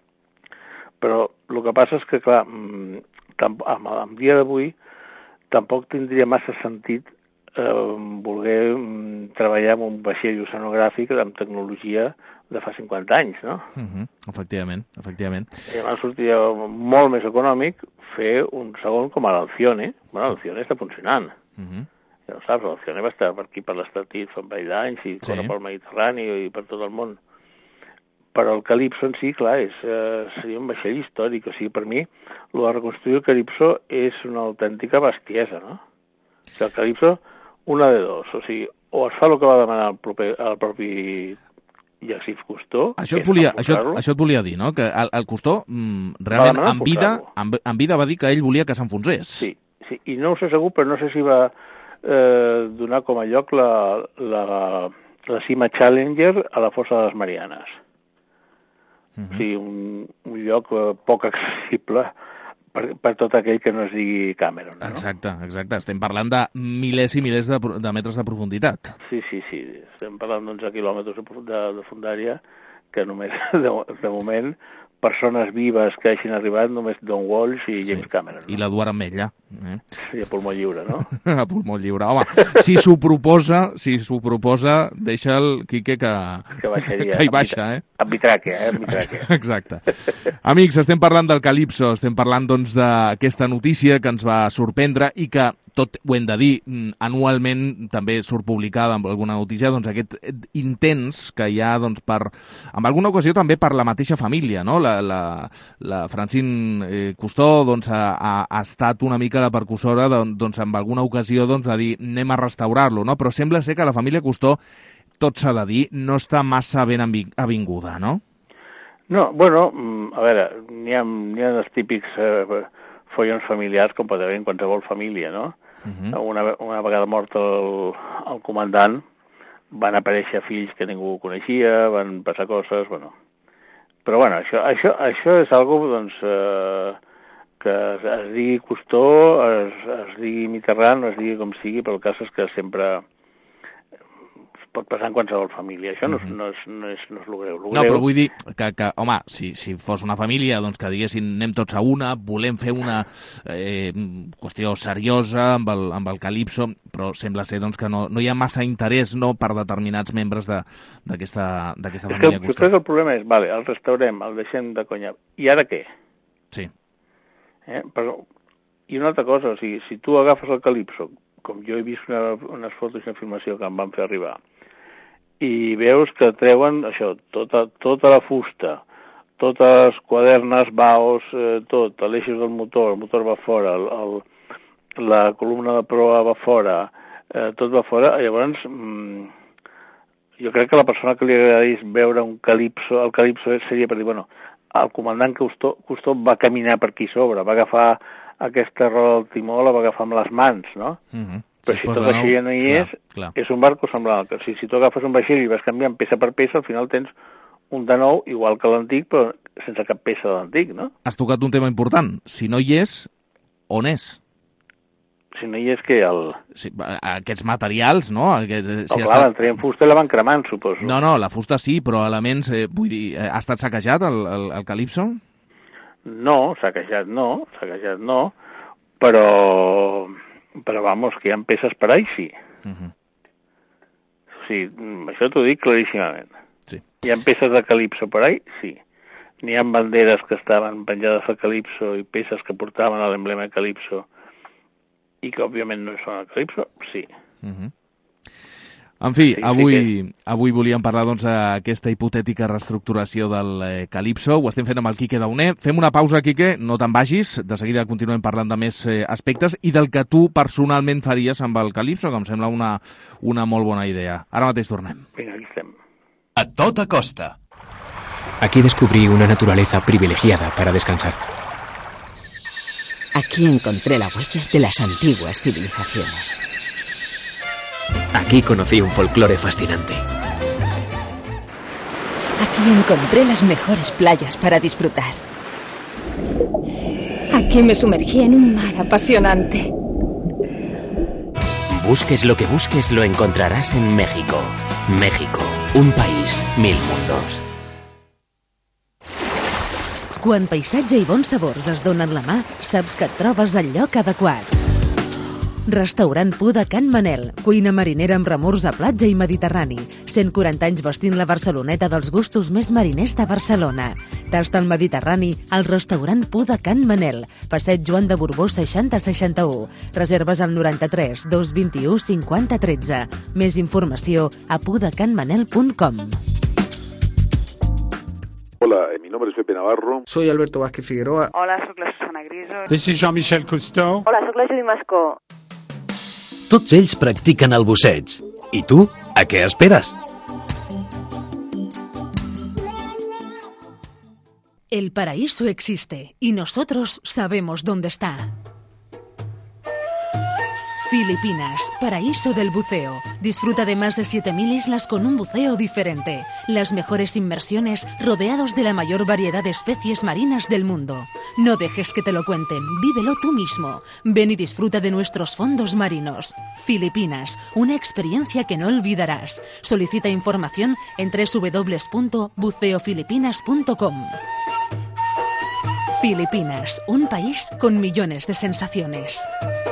Però el que passa és que, clar, amb, amb dia d'avui tampoc tindria massa sentit eh, voler mm, treballar amb un vaixell oceanogràfic amb tecnologia de fa cinquanta anys, no? Uh-huh. Efectivament, efectivament. I llavors sortia molt més econòmic fer un segon com a l'Alcione. Bueno, l'Alcione està funcionant. Uh-huh. no saps, l'Alcione va estar per aquí per l'Estatit fa un parell d'anys i corre pel Mediterrani i per tot el món. Però el Calypso en si, clar, és, eh, seria un vaixell històric. O sigui, per mi, el de reconstruir el Calypso és una autèntica bestiesa, no? O sigui, el Calypso, una de dos. O sigui, o es fa el que va demanar el propi, el propi Jacques Cousteau... Això et, volia, això, això et volia dir, no? Que el, el Cousteau, mm, realment, en vida, en, en vida va dir que ell volia que s'enfonsés. Sí, sí, i no ho sé segur, però no sé si va eh, donar com a lloc la, la, la cima Challenger a la fossa de les Marianes. Uh -huh. Sí, un, un lloc eh, poc accessible per, per tot aquell que no es digui Cameron. No? Exacte, exacte. Estem parlant de milers i milers de, de metres de profunditat. Sí, sí, sí. Estem parlant d'onze quilòmetres de, de, de fundària que només, de, de moment, persones vives que hagin arribat només Don Walsh i James sí. Cameron. No? I l'Eduard Ametlla. Eh? Sí, a pulmó lliure, no? A pulmó lliure. Home, si s'ho proposa, si s'ho proposa, deixa el Quique que, que, baixaria, que hi baixa, eh? Amb vitràquia, eh? Amb vitràquia. Exacte. Amics, estem parlant del Calypso, estem parlant doncs d'aquesta notícia que ens va sorprendre i que, tot ho hem de dir, anualment també surt publicada amb alguna notícia, doncs aquest intents que hi ha, doncs, per, en alguna ocasió també per la mateixa família, no? La, la, la Francine eh, Cousteau doncs, ha, ha, ha estat una mica la percussora doncs, en alguna ocasió doncs, de dir anem a restaurar-lo, no? Però sembla ser que la família Cousteau, tot s'ha de dir, no està massa ben avinguda, no? No, bueno, a veure, n'hi ha, n'hi ha els típics eh, follons familiars com pot haver en qualsevol família, no? Uh-huh. Una, una vegada mort el, el comandant van aparèixer fills que ningú coneixia, van passar coses, bueno... Però, bueno, això, això, això és algo, doncs, eh, que es, es digui Cousteau, es, es digui Mitterrand, es digui com sigui, però el cas és que sempre pot passar en qualsevol família. Això no és, no és, no és, no és lo greu. Lo no, greu... però vull dir que, que home, si, si fos una família, doncs que diguessin anem tots a una, volem fer una eh, qüestió seriosa amb el, amb el Calypso, però sembla ser doncs, que no, no hi ha massa interès no, per determinats membres d'aquesta de, família. És que, crec que el problema és, vale, el restaurem, el deixem de conya, i ara què? Sí. Eh? Però, i una altra cosa, o sigui, si tu agafes el Calypso, com jo he vist una, unes fotos d'informació que em van fer arribar, i veus que treuen això, tota, tota la fusta, totes les quadernes, baos, eh, tot, l'eixos del motor, el motor va fora, el, el, la columna de proa va fora, eh, tot va fora, llavors mmm, jo crec que la persona que li agradés veure un Calypso, el Calypso seria per dir, bueno, el comandant Cousteau, Cousteau va caminar per aquí sobre, va agafar aquesta roda del timó, la va agafar amb les mans, no? Uh-huh. Però si, si tot això ja no hi és, clar, clar. És un barco semblant. O sigui, si tu agafes un vaixell i vas canviant peça per peça, al final tens un de nou, igual que l'antic, però sense cap peça de l'antic, no? Has tocat un tema important. Si no hi és, on és? Si no hi és, què? El... Sí, aquests materials, no? Aquest, si oh, clar, estat... treien fusta i la van cremant, suposo. No, no, la fusta sí, però elements... Eh, vull dir, eh, ha estat saquejat el, el, el Calypso? No, saquejat no, saquejat no, però... Però, vamos, que hi ha peces per ahí, sí. Uh-huh. Sí, això t'ho dic claríssimament. Sí. Hi ha peces de Calypso per ahí, sí. N'hi ha banderes que estaven penjades a Calypso i peces que portaven a l'emblema de Calypso i que, òbviament, no són el Calypso, sí. Uh-huh. En fi, sí, avui, sí que... avui volíem parlar doncs, d'aquesta hipotètica reestructuració del eh, Calypso. Ho estem fent amb el Quique Dauner. Fem una pausa, Quique, no te'n vagis. De seguida continuem parlant de més eh, aspectes i del que tu personalment faries amb el Calypso, que em sembla una, una molt bona idea. Ara mateix tornem. Vinga, aquí estem. A tota costa. Aquí descubrí una naturaleza privilegiada para descansar. Aquí encontré la huella de las antiguas civilizaciones. Aquí conocí un folclore fascinante. Aquí encontré las mejores playas para disfrutar. Aquí me sumergí en un mar apasionante. Busques lo que busques, lo encontrarás en México. México, un país, mil mundos. Quan paisatge i bons sabors es donen la mà, saps que et trobes al lloc adequat. Restaurant Pu de Can Manel, cuina marinera amb remors a platja i mediterrani. cent quaranta anys vestint la Barceloneta dels gustos més mariners de Barcelona. Tasta al Mediterrani al restaurant Pu de Can Manel, passeig Joan de Borbó seixanta seixanta-u. Reserves al noranta-tres dos vint-i-u cinquanta tretze. Més informació a pudecanmanel punt com. Hola, mi nombre es Pepe Navarro. Soy Alberto Vázquez Figueroa. Hola, soc la Susana Griso. This is Jean-Michel Cousteau. Hola, soc la Judy Mascó. Tots ells practiquen el busseig. I tu, a què esperes? El paraíso existe y nosotros sabemos dónde está. Filipinas, paraíso del buceo. Disfruta de más de siete mil islas con un buceo diferente. Las mejores inmersiones rodeados de la mayor variedad de especies marinas del mundo. No dejes que te lo cuenten, vívelo tú mismo. Ven y disfruta de nuestros fondos marinos. Filipinas, una experiencia que no olvidarás. Solicita información en doble u doble u doble u punto buceo filipinas punto com. Filipinas, un país con millones de sensaciones.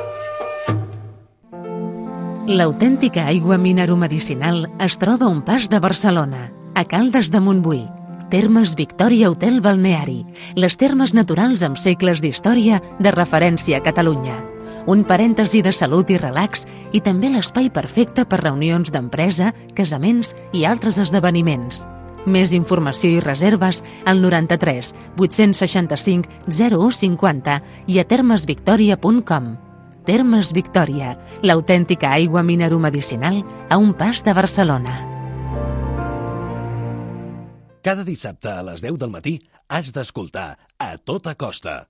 L'autèntica aigua mineromedicinal es troba a un pas de Barcelona, a Caldes de Montbui. Termes Victòria Hotel Balneari, les termes naturals amb segles d'història de referència a Catalunya. Un parèntesi de salut i relax i també l'espai perfecte per reunions d'empresa, casaments i altres esdeveniments. Més informació i reserves al noranta-tres vuit-cents seixanta-cinc zero u cinquanta i a termes victòria punt com. Termes Victòria, l'autèntica aigua mineromedicinal a un pas de Barcelona. Cada dissabte a les deu del matí has d'escoltar A Tota Costa.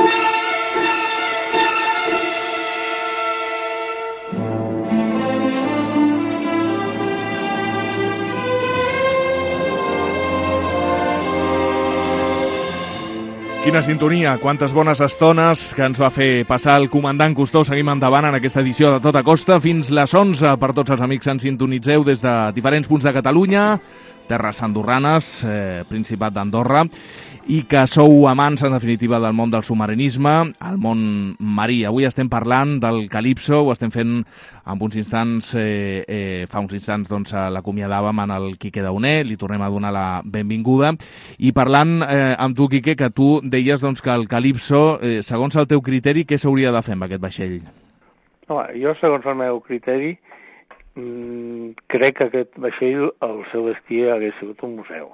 Quina sintonia, quantes bones estones que ens va fer passar el comandant Cousteau. Seguim endavant en aquesta edició de Tota Costa fins les onze per tots els amics que ens sintonitzeu des de diferents punts de Catalunya, terres andorranes, eh, Principat d'Andorra, i que sou amants, en definitiva, del món del submarinisme, el món marí. Avui estem parlant del Calypso, ho estem fent en uns instants, eh, eh, fa uns instants doncs, l'acomiadàvem en el Quique Dauné, li tornem a donar la benvinguda, i parlant eh, amb tu, Quique, que tu deies doncs, que el Calypso, eh, segons el teu criteri, què s'hauria de fer amb aquest vaixell? Home, jo, segons el meu criteri, mmm, crec que aquest vaixell, el seu destí hagués sigut un museu.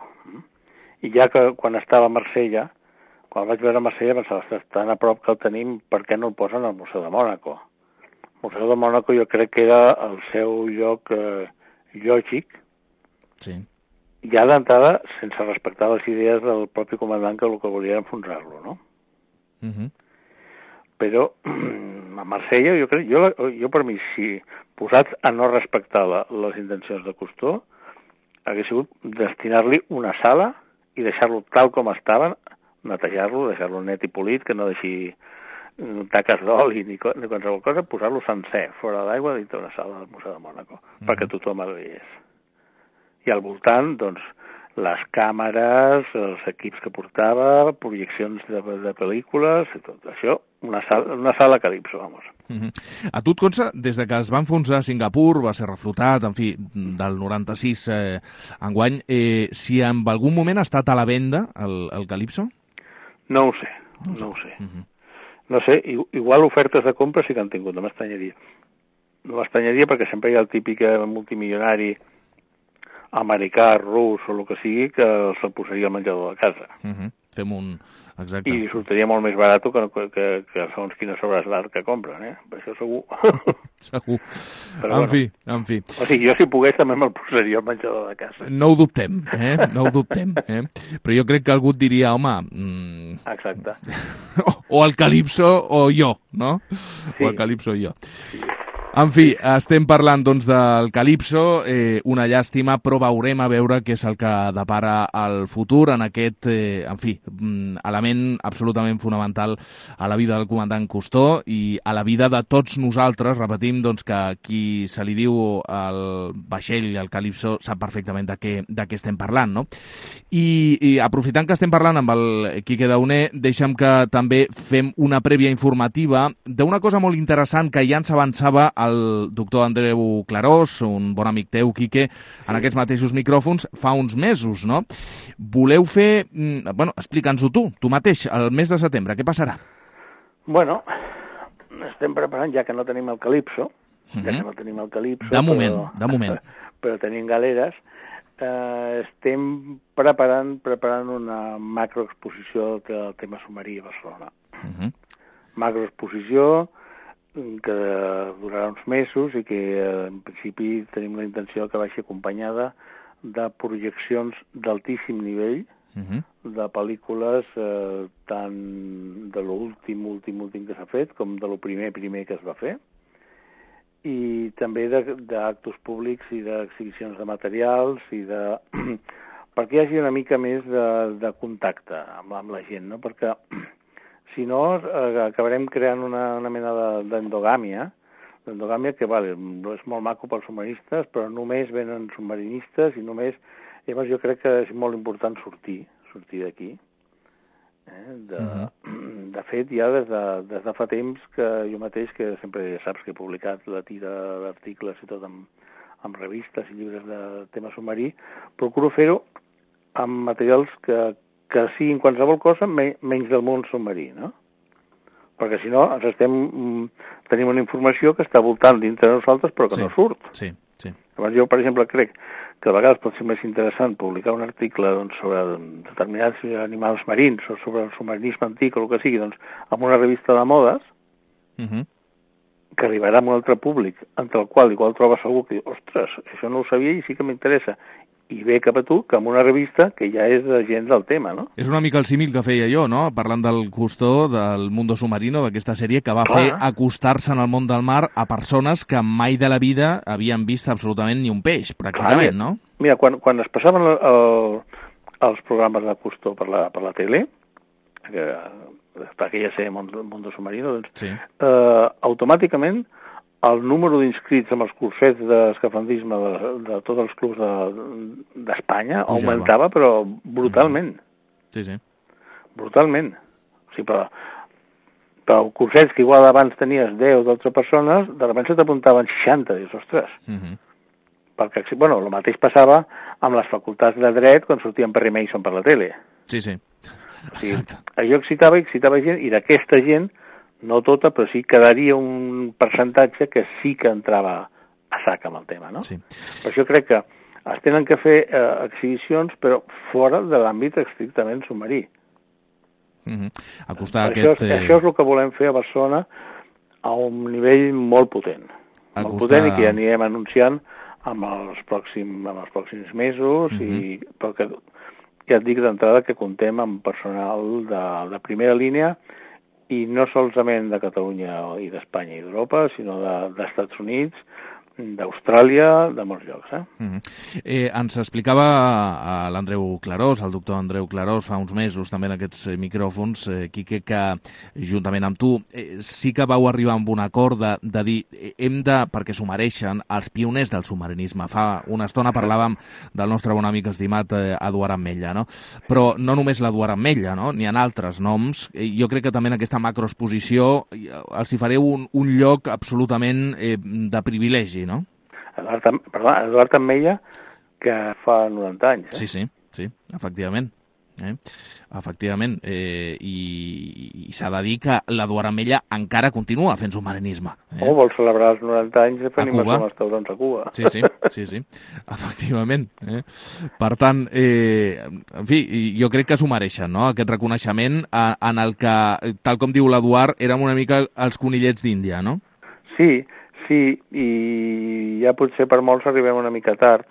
I ja que quan estava a Marsella, quan vaig veure Marsella pensava, està tan a prop que el tenim, per què no el posen al Museu de Mònaco? El Museu de Mònaco jo crec que era el seu lloc eh, lògic, sí. Ja d'entrada sense respectar les idees del propi comandant que el que volia era enfonsar-lo, no? Uh -huh. Però a Marsella jo crec, jo, jo per mi, si posats a no respectar la, les intencions de Cousteau, hagués sigut destinar-li una sala i deixar-lo tal com estaven, netejar-lo, deixar-lo net i polit, que no deixi taques d'oli ni, ni qualsevol cosa, posar-lo sencer, fora d'aigua, dintre una sala del Museu de Mònaco, mm-hmm. perquè tothom el veiés. I al voltant, doncs, les càmeres, els equips que portava, projeccions de, de pel·lícules, i tot això, una sala, una sala Calypso, vamos. Mm-hmm. A tu et consta, des de que es va enfonsar a Singapur, va ser reflotat, en fi, del noranta-sis eh, enguany, eh, si en algun moment ha estat a la venda el, el Calypso? No ho sé, no, no ho sé. Mm-hmm. No sé, igual ofertes de compra sí que han tingut, no m'estanyaria. No m'estanyaria perquè sempre hi ha el típic multimilionari americà, rus o el que sigui, que se'l posaria al menjador de casa. Uh-huh. Fem un... Exacte. I sortiria molt més barat que, que, que segons quines obres d'art que compren, eh? Per això segur. Segur. Però, en bueno, fi, en fi. O sigui, jo si pogués també me'l posaria al menjador de casa. No ho dubtem, eh? No ho dubtem, eh? Però jo crec que algú et diria, home... Mm... Exacte. o, o el Calypso o jo, no? Sí. O el Calypso o jo. Sí. En fi, estem parlant doncs del Calypso, eh, una llàstima, però veurem a veure què és el que depara el futur en aquest, eh, en fi, element absolutament fonamental a la vida del comandant Cousteau i a la vida de tots nosaltres. Repetim doncs, que qui se li diu el vaixell, el Calypso, sap perfectament de què, de què estem parlant, no? I, i aprofitant que estem parlant amb el Quique Dauné, deixa'm que també fem una prèvia informativa d'una cosa molt interessant que ja ens avançava el doctor Andreu Clarós, un bon amic teu, Quique, en aquests mateixos micròfons fa uns mesos, no? Voleu fer... Bueno, explica'ns-ho tu, tu mateix, el mes de setembre, què passarà? Bueno, estem preparant, ja que no tenim el Calipso, uh-huh. ja que no tenim el Calipso... De moment, però, de moment. Però tenim galeres, eh, estem preparant preparant una macroexposició del tema submarí a Barcelona. Uh-huh. Macroexposició que durarà uns mesos i que en principi tenim la intenció que vagi acompanyada de projeccions d'altíssim nivell, uh-huh. de pel·lícules eh, tant de l'últim, últim, últim que s'ha fet com de lo primer, primer que es va fer, i també d'actos públics i d'exhibicions de materials i de... perquè hi hagi una mica més de, de contacte amb, amb la gent, no? Perquè si no eh, acabarem creant una, una mena d'endogàmia, d'endogàmia que vale, és molt maco pels submarinistes, però només venen submarinistes i només... Llavors jo crec que és molt important sortir, sortir d'aquí. Eh? De, uh-huh. de fet, ja des de, des de fa temps que jo mateix, que sempre ja saps que he publicat la tira d'articles i tot amb, amb revistes i llibres de tema submarí, procuro fer-ho amb materials que, que siguin qualsevol cosa me, menys del món submarí, no? Perquè si no ens estem, tenim una informació que està voltant dintre de nosaltres però que sí, no surt. Sí, sí. Llavors jo, per exemple, crec que a vegades pot ser més interessant publicar un article doncs, sobre determinats animals marins o sobre el submarinisme antic o el que sigui, doncs, amb una revista de modes, uh-huh. que arribarà a un altre públic, entre el qual igual trobes algú que diu, ostres, això no ho sabia i sí que m'interessa. I ve cap a tu, que amb una revista que ja és de gent del tema, no? És una mica el símil que feia jo, no? Parlant del Cousteau, del Mundo Submarino, d'aquesta sèrie que va Clar. fer acostar-se en el món del mar a persones que mai de la vida havien vist absolutament ni un peix, pràcticament, Clar, no? Mira, quan, quan es passaven el, el, els programes de Cousteau per la, per la tele, que, perquè ja sé Mundo Submarino, doncs, sí. eh, automàticament el número d'inscrits amb els cursets d'escafandisme de, de tots els clubs d'Espanya de, augmentava, però brutalment. Sí, sí. Brutalment. O sigui, però, però cursets que igual abans tenies deu o dotze persones, de repente se t'apuntaven seixanta, dius, ostres. Uh-huh. Perquè, bueno, el mateix passava amb les facultats de dret quan sortien Perry Mason per la tele. Sí, sí. O sigui, allò excitava, excitava gent, i d'aquesta gent no tota, però sí quedaria un percentatge que sí que entrava a sac amb el tema, no? Sí. Per això crec que es tenen que fer eh, exhibicions, però fora de l'àmbit estrictament submarí. Mm-hmm. Acostar això, aquest... És, això és el que volem fer a Barcelona a un nivell molt potent. Acostar... Molt potent i que ja anirem anunciant amb els, pròxim, amb els pròxims mesos, mm-hmm. i perquè ja et dic d'entrada que comptem amb personal de, de primera línia i no solament de Catalunya i d'Espanya i d'Europa, sinó d'Estats de, Units, d'Austràlia, de molts llocs. Eh? Mm-hmm. eh, ens explicava l'Andreu Clarós, el doctor Andreu Clarós, fa uns mesos també en aquests micròfons, eh, Quique, que juntament amb tu eh, sí que vau arribar amb un acord de, de dir hem de, perquè s'ho mereixen, els pioners del submarinisme. Fa una estona parlàvem del nostre bon amic estimat eh, Eduard Ametlla, no? Però no només l'Eduard Ametlla, no? N'hi ha altres noms. Eh, jo crec que també en aquesta macroexposició eh, els hi fareu un, un lloc absolutament eh, de privilegi, no? Eduard, perdó, Eduard Ametlla, que fa noranta anys. Eh? Sí, sí, sí, efectivament. Eh? Efectivament. Eh, I i s'ha de dir que l'Eduard Ametlla encara continua fent submarinisme. Eh? Oh, vol celebrar els noranta anys de fent immersió als taurons a Cuba. Sí, sí, sí, sí. Efectivament. Eh? Per tant, eh, en fi, jo crec que s'ho mereixen, no?, aquest reconeixement en el que, tal com diu l'Eduard, érem una mica els conillets d'Índia, no? Sí, sí, i ja potser per molts arribem una mica tard.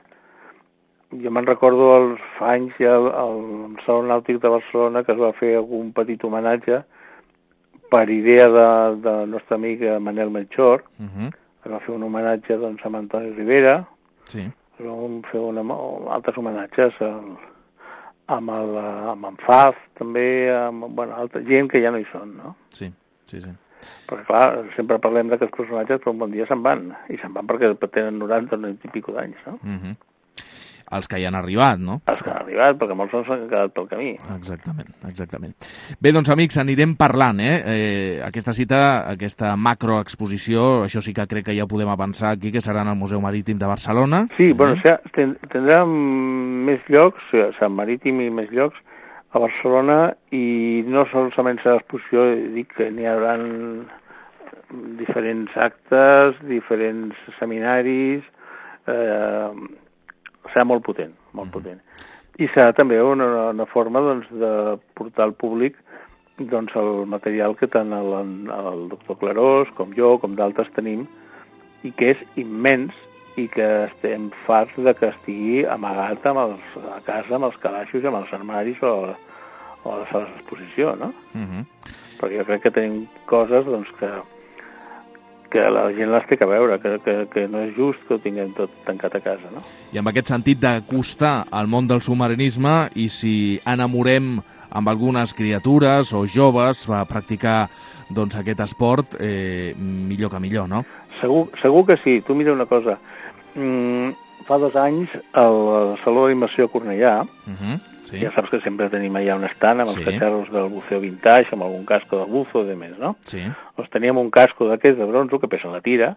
Jo me'n recordo els anys ja al Saló Nàutic de Barcelona que es va fer algun petit homenatge per idea de, de nostre amic Manel Melchor. Uh-huh. Es va fer un homenatge doncs, a Antoni Rivera. Sí. Es van fer una, altres homenatges al, amb, el, amb en Faz, també, amb bueno, altra gent que ja no hi són, no? Sí, sí, sí. Perquè, clar, sempre parlem d'aquests personatges, però un bon dia se'n van. I se'n van perquè tenen noranta i pico d'anys, no? Uh-huh. els que hi han arribat, no? Els que han arribat, perquè molts no s'han quedat pel camí. Exactament, exactament. Bé, doncs, amics, anirem parlant, eh? eh aquesta cita, aquesta macroexposició, això sí que crec que ja podem avançar aquí, que serà en el Museu Marítim de Barcelona. Sí, eh? bueno, o sigui, ten tindrà més llocs, o sigui, Sant Marítim i més llocs a Barcelona, i no solament serà l'exposició, dic que n'hi haurà diferents actes, diferents seminaris, eh, serà molt potent, molt mm. potent. I serà també una, una forma doncs, de portar al públic doncs, el material que tant el, el doctor Clarós com jo, com d'altres tenim, i que és immens i que estem farts de que estigui amagat amb els, a casa, amb els calaixos, amb els armaris o, o a les sales d'exposició, no? Mm -hmm. Perquè jo crec que tenim coses doncs, que que la gent les té que veure, que, que, que no és just que ho tinguem tot tancat a casa, no? I en aquest sentit d'acostar al món del submarinisme, i si enamorem amb algunes criatures o joves a practicar doncs, aquest esport, eh, millor que millor, no? Segur, segur que sí. Tu mira una cosa. Mm, fa dos anys al Saló d'Immersió Cornellà, uh -huh, sí. ja saps que sempre tenim allà un stand amb els sí. catxarros del buceo vintage, amb algun casco de buzo i de més, no? Sí. Doncs teníem un casco d'aquests de bronzo que pesa la tira,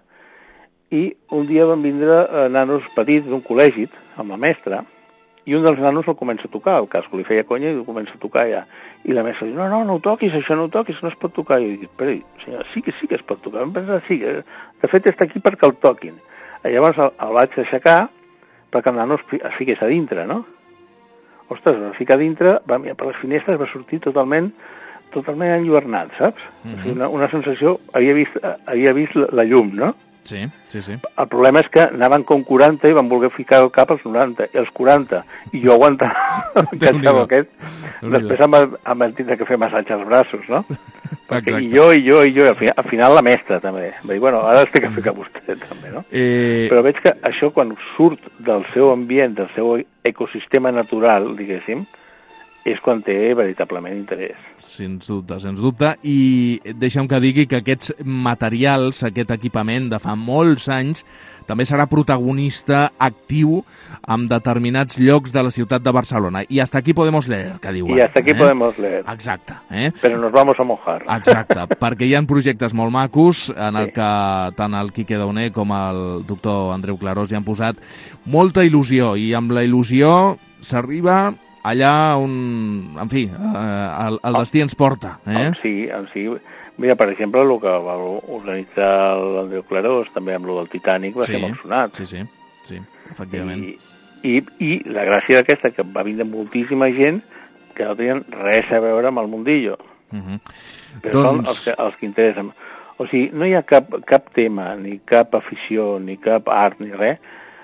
i un dia van vindre eh, nanos petits d'un col·legi amb la mestra, i un dels nanos el comença a tocar, el casco li feia conya i el comença a tocar ja. I la mestra diu, no, no, no ho toquis, això no ho toquis, no es pot tocar. I jo dic, espera, senyora, sí que sí que es pot tocar. Vam pensar, sí, que, de fet està aquí perquè el toquin. I llavors el, el vaig aixecar perquè el nano es fiqués a dintre, no? Ostres, va ficar a dintre, va mirar per les finestres, va sortir totalment totalment enlluernat, saps? Mm-hmm. O sigui, una, una sensació, havia vist, havia vist la, la llum, no? Sí, sí, sí. El problema és que anaven com quaranta i van voler ficar el cap als noranta, i als quaranta, i jo aguantava el catxarro aquest. Després amb el, amb el tindre que fer massatge als braços, no? Perquè i jo, i jo, i jo, i al final, al final la mestra també. Va dir, bueno, ara els té que ficar vostè també, no? Eh... Però veig que això quan surt del seu ambient, del seu ecosistema natural, diguéssim, és quan té veritablement interès. Sens dubte, sens dubte. I deixa'm que digui que aquests materials, aquest equipament de fa molts anys, també serà protagonista actiu en determinats llocs de la ciutat de Barcelona. I hasta aquí podemos leer, que diuen. I hasta aquí eh? podemos leer. Exacte. Eh? Però nos vamos a mojar. Exacte, perquè hi ha projectes molt macos en el sí. que tant el Quique Dauné com el doctor Andreu Clarós hi han posat molta il·lusió, i amb la il·lusió s'arriba allà on, en fi, eh, el, el destí ens porta. Eh? On sí, on sí. Mira, per exemple, el que va organitzar l'Andreu Clarós, també amb el del Titanic, va sí, ser molt sonat. Sí, sí, sí, efectivament. I, i, i la gràcia d'aquesta, que va vindre moltíssima gent que no tenien res a veure amb el mundillo. Uh -huh. Però doncs... són els que, els que interessen. O sigui, no hi ha cap, cap tema, ni cap afició, ni cap art, ni res,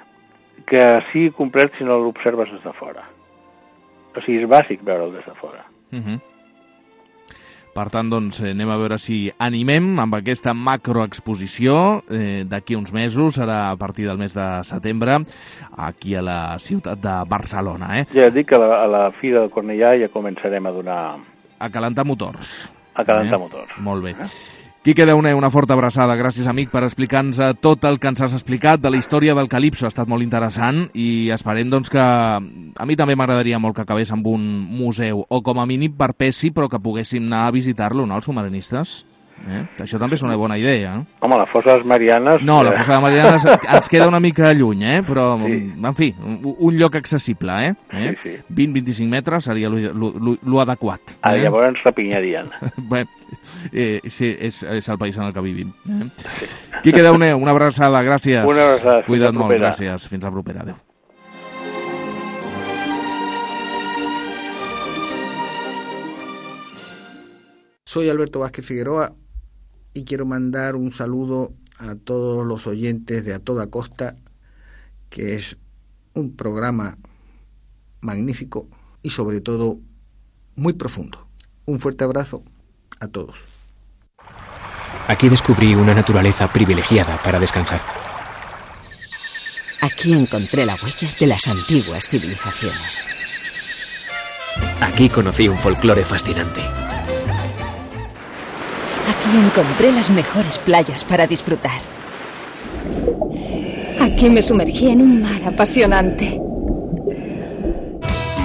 que sigui complet si no l'observes des de fora. O sigui, és bàsic veure'l des de fora. Uh -huh. Per tant, doncs, anem a veure si animem amb aquesta macroexposició eh, d'aquí uns mesos, serà a partir del mes de setembre, aquí a la ciutat de Barcelona. Eh? Ja et dic que a la, a la Fira del Cornellà ja començarem a donar... A calentar motors. A calentar eh? motors. Molt bé. Eh? Quique Dauné, una forta abraçada. Gràcies, amic, per explicar-nos tot el que ens has explicat de la història del Calipso. Ha estat molt interessant i esperem doncs, que a mi també m'agradaria molt que acabés amb un museu, o com a mínim per Pesci, però que poguéssim anar a visitar-lo, no, els submarinistes? Eh? Això també és una bona idea. Eh? Home, la fossa de les Marianes... No, la fossa de Marianes ens queda una mica lluny, eh? Però, sí. en fi, un, un lloc accessible, eh? eh? Sí, sí. vint a vint-i-cinc metres seria lo adequat. Ah, eh? Llavors ens rapinyarien. Bé, eh, sí, és, és el país en el que vivim. Eh? Sí. Quique Dauné, una abraçada, gràcies. Una abraçada, Cuida't molt, gràcies. Fins la propera, adéu. Soy Alberto Vázquez Figueroa y quiero mandar un saludo a todos los oyentes de A Toda Costa, que es un programa magnífico y sobre todo muy profundo. Un fuerte abrazo a todos. Aquí descubrí una naturaleza privilegiada para descansar. Aquí encontré la huella de las antiguas civilizaciones. Aquí conocí un folclore fascinante. Aquí encontré las mejores playas para disfrutar. Aquí me sumergí en un mar apasionante.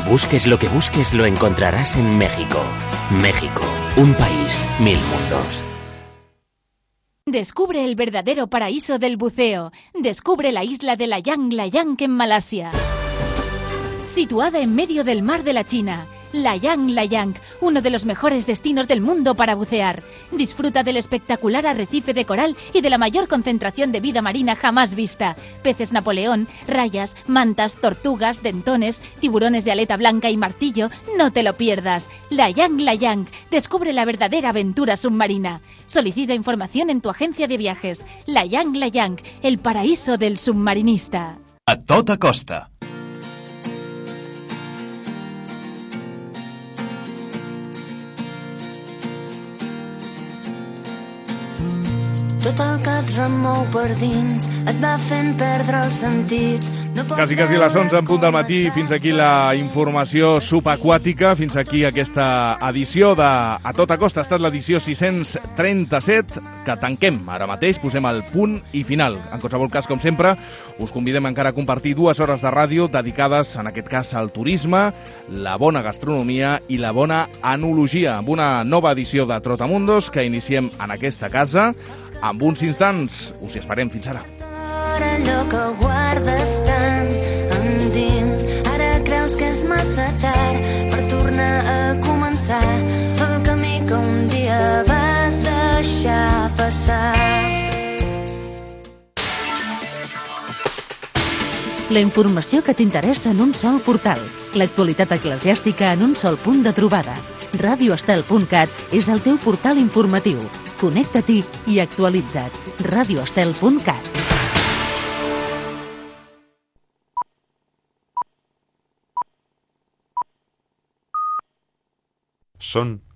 Busques lo que busques, lo encontrarás en México. México, un país, mil mundos. Descubre el verdadero paraíso del buceo. Descubre la isla de Layang Layang en Malasia. Situada en medio del mar de la China, Layang Layang, uno de los mejores destinos del mundo para bucear. Disfruta del espectacular arrecife de coral y de la mayor concentración de vida marina jamás vista. Peces Napoleón, rayas, mantas, tortugas, dentones, tiburones de aleta blanca y martillo. No te lo pierdas. Layang Layang, descubre la verdadera aventura submarina. Solicita información en tu agencia de viajes. Layang Layang, el paraíso del submarinista. A tota costa. Tot el que et remou per dins et va fent perdre els sentits. No Quasi, quasi les onze en punt del matí, fins aquí la informació subaquàtica, fins aquí aquesta edició de A Tota Costa. Ha estat l'edició sis-cents trenta-set, que tanquem ara mateix, posem el punt i final. En qualsevol cas, com sempre, us convidem encara a compartir dues hores de ràdio dedicades, en aquest cas, al turisme, la bona gastronomia i la bona enologia, amb una nova edició de Trotamundos que iniciem en aquesta casa. En uns instants us hi esperem. Fins ara. Allò que guardes tant endins, ara creus que és massa tard per tornar a començar el camí que un dia vas deixar passar. La informació que t'interessa en un sol portal. L'actualitat eclesiàstica en un sol punt de trobada. radio estel punt cat és el teu portal informatiu. Connecta-t'hi i actualitza't. radio estel punt cat. Són